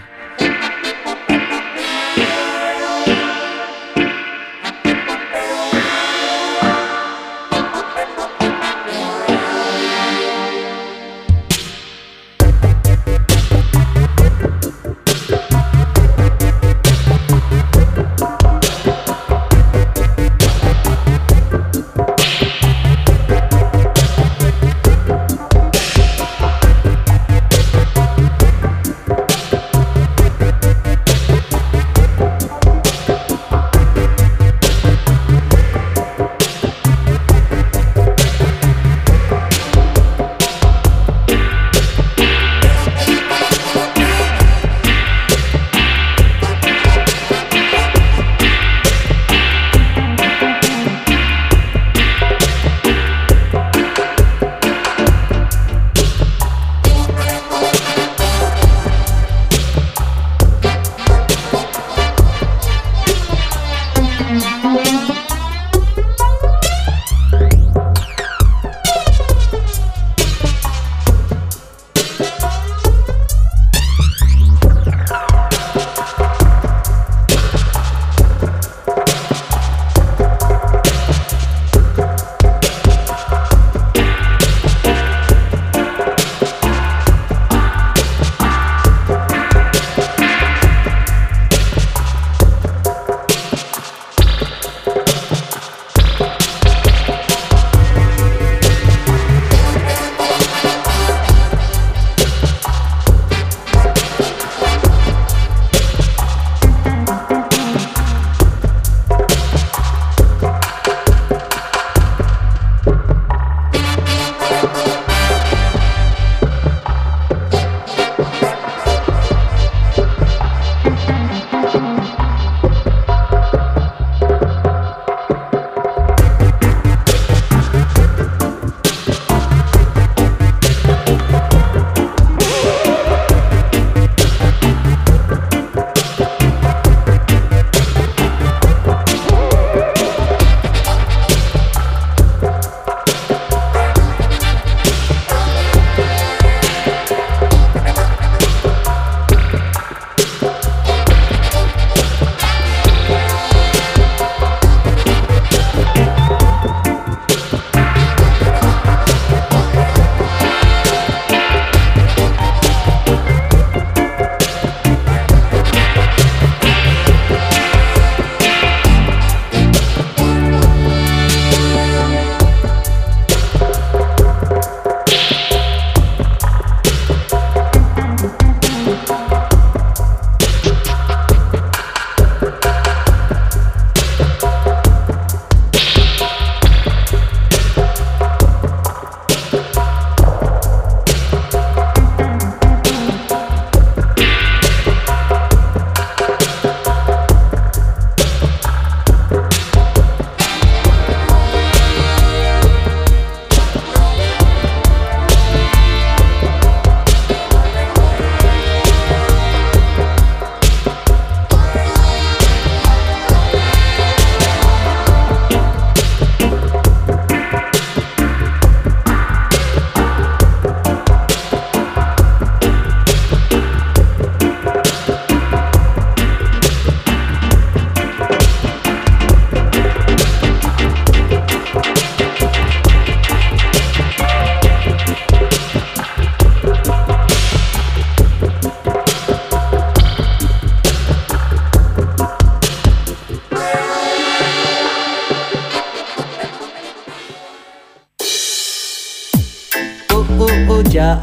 J: oh Jah,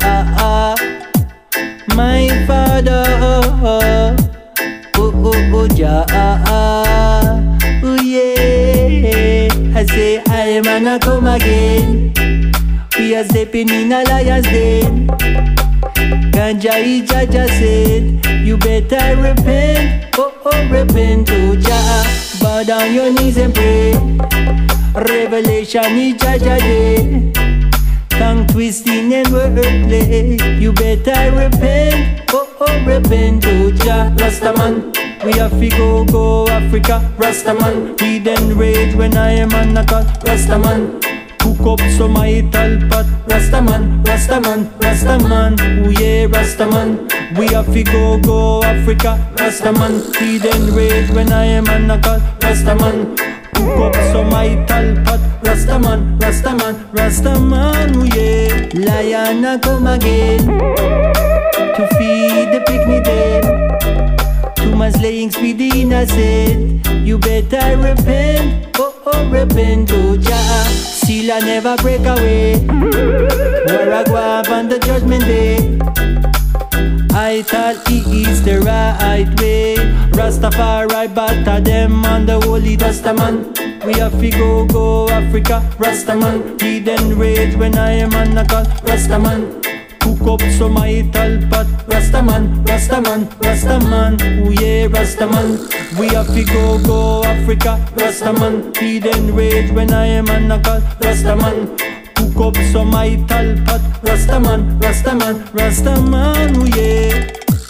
J: my Father, oh oh oh Jah, oh yeah. I say I man a come again. We are stepping in a lion's den. Ganja Jaja said, you better repent, oh oh repent, oh Jah. Bow down your knees and pray. Revelation is Jaja day. Tongue twisting and wordplay. You better repent, oh oh repent, oh Jah. Rastaman, we have to go go Africa. Rastaman, we then rage when I am on a cut. Rastaman, cook up some ital pot. Rastaman, Rastaman, Rastaman, oh yeah Rastaman. We have to go go Africa. Rastaman, we then rage when I am on a cut. Rastaman, cook up some ital pot. Rastaman, Rastaman, Rastaman, oh yeah. Lion a come again to feed the picnic dead. Too much laying with the innocent. You better repent, oh oh repent, oh Jah. Sila never break away. Where I go up on the judgment day. I thought he is the right way. Rastafari batter them on the holy Rastaman. We have to go go Africa. Rastaman, he then rage when I am on a call. Rastaman, cook up some ital pot. Rastaman, Rastaman, Rastaman, oh yeah Rastaman. We have to go go Africa. Rastaman, he then rage when I am on a call. Rastaman, cook up some ital pot. Rastaman, Rastaman, Rastaman, oh yeah.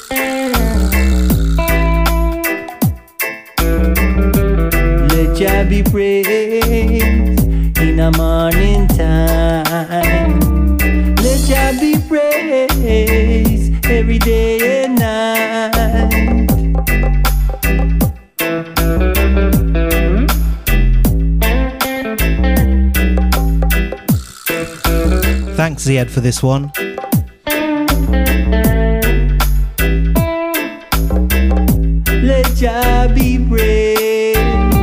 J: Let Jah be praised in a morning time. Let Jah be praised every day and night.
E: Thanks, Ziad, for this one.
J: Let Jah be praised.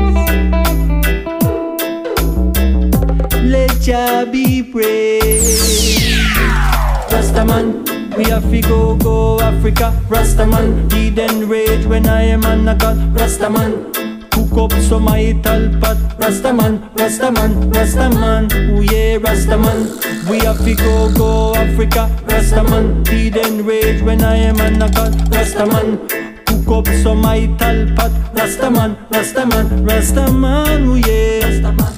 J: Let Jah be praised. Rastaman, we have to go go Africa. Rastaman, he then rage when I am on a cut. Rastaman, cook up some ital pot. Rastaman, Rastaman, Rastaman, oh yeah Rastaman. We have to go go Africa. Rastaman, he then rage when I am on a cut. Rastaman, cook up some ital pot. Rastaman, Rastaman, Rastaman, oh yeah Rastaman.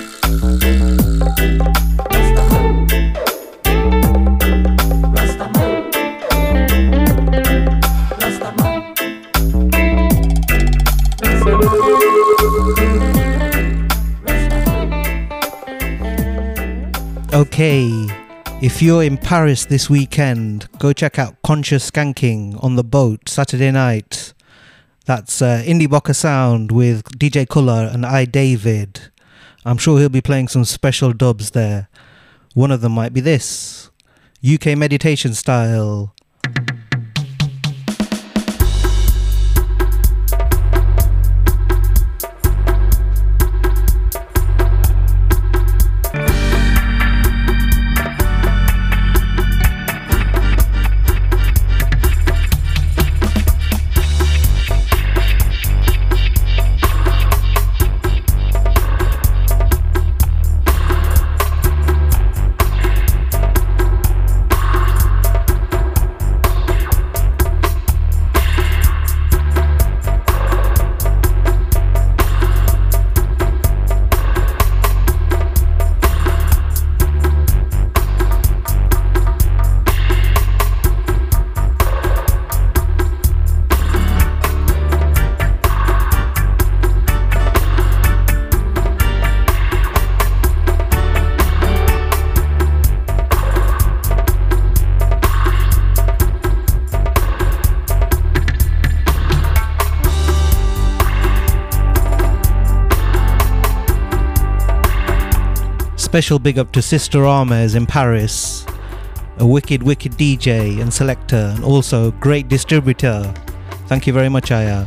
E: Okay, if you're in Paris this weekend, go check out Conscious Skanking on the boat Saturday night. That's uh, Indie Boca Sound with D J Kuller and I David. I'm sure he'll be playing some special dubs there. One of them might be this, U K meditation style. Special big up to Sister Armes in Paris, a wicked wicked D J and selector and also great distributor. Thank you very much, Aya.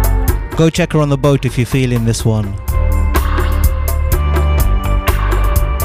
E: Go check her on the boat if you're feeling this one.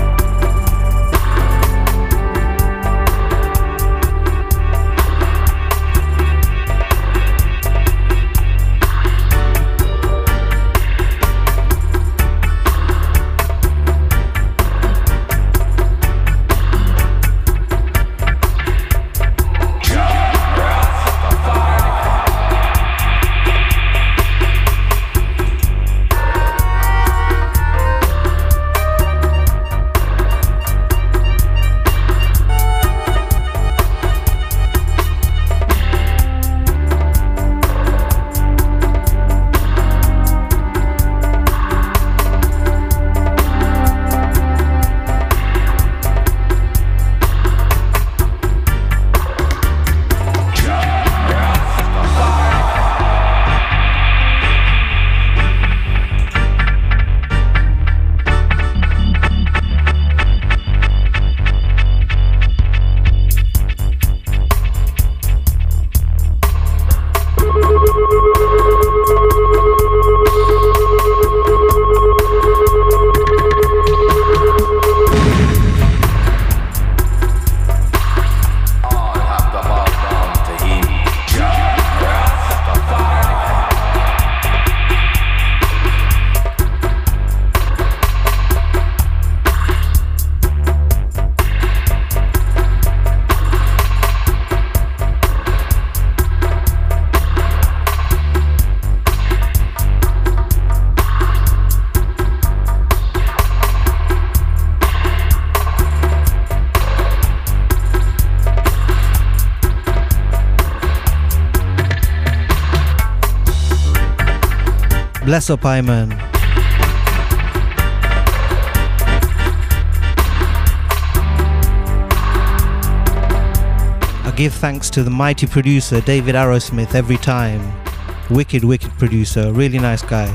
E: Bless up, Iman. I give thanks to the mighty producer David Arrowsmith every time. Wicked, wicked producer, really nice guy.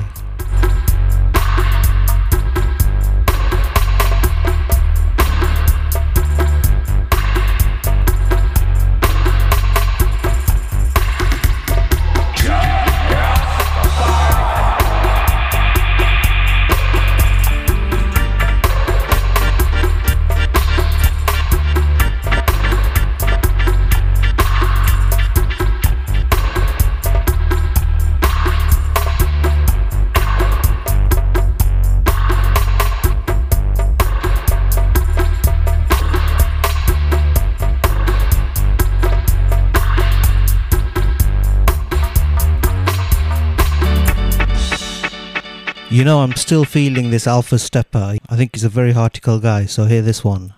E: You know, I'm still feeling this Alpha Stepper. I think he's a very heartical guy, so hear this one.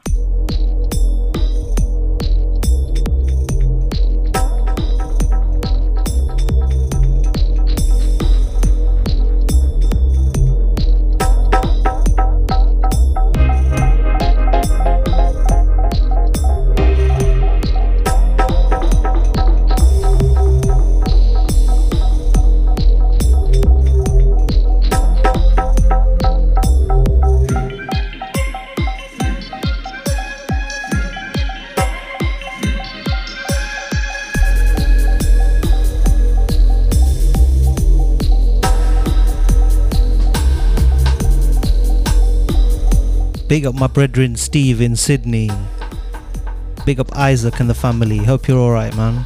E: Big up my brethren Steve in Sydney. Big up Isaac and the family. Hope you're alright, man.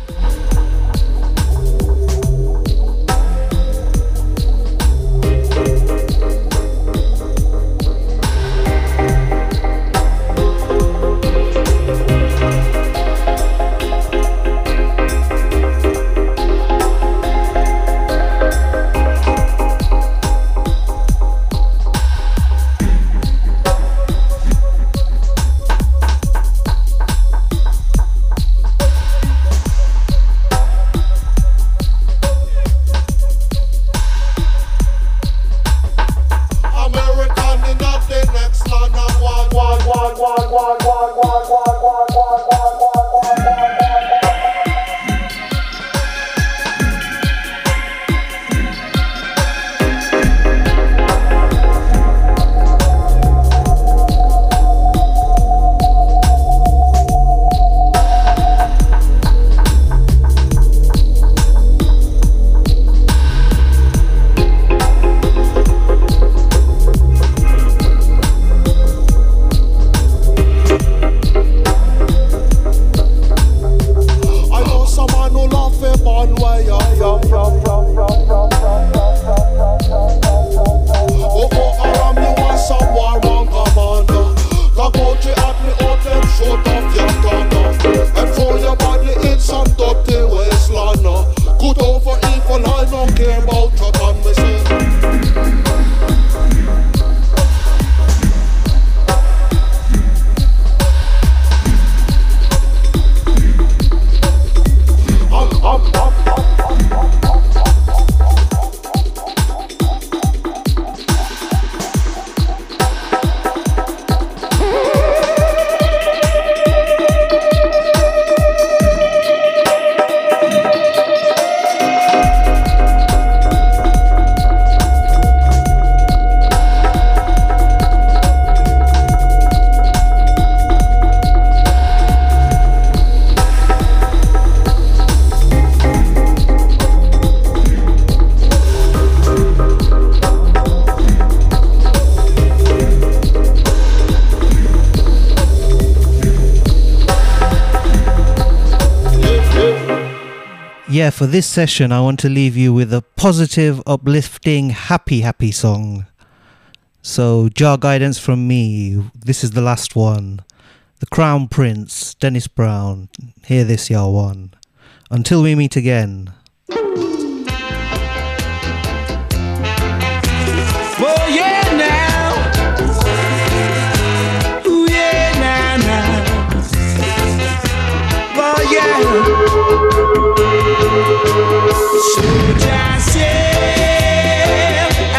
E: Yeah, for this session I want to leave you with a positive, uplifting, happy, happy song. So, Jah guidance from me. This is the last one. The Crown Prince, Dennis Brown. Hear this, y'all one. Until we meet again.
K: Oh yeah now. Oh yeah now now. Oh yeah. So just say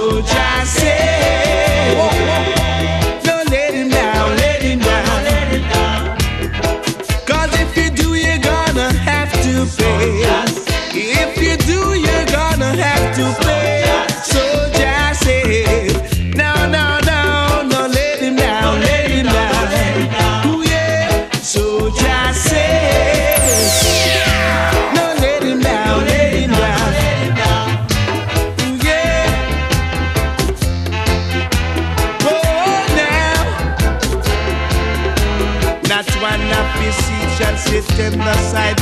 K: So just say, no, let him down, let him down. Cause if you do, you're gonna have to pay. If you do, you're gonna have to pay. So just say, no, no, no, no, let him down, let him down. Ooh, yeah. So just say, no, let him down, let him down. Ooh, yeah. Oh, now, not one of his seed shall sit in the side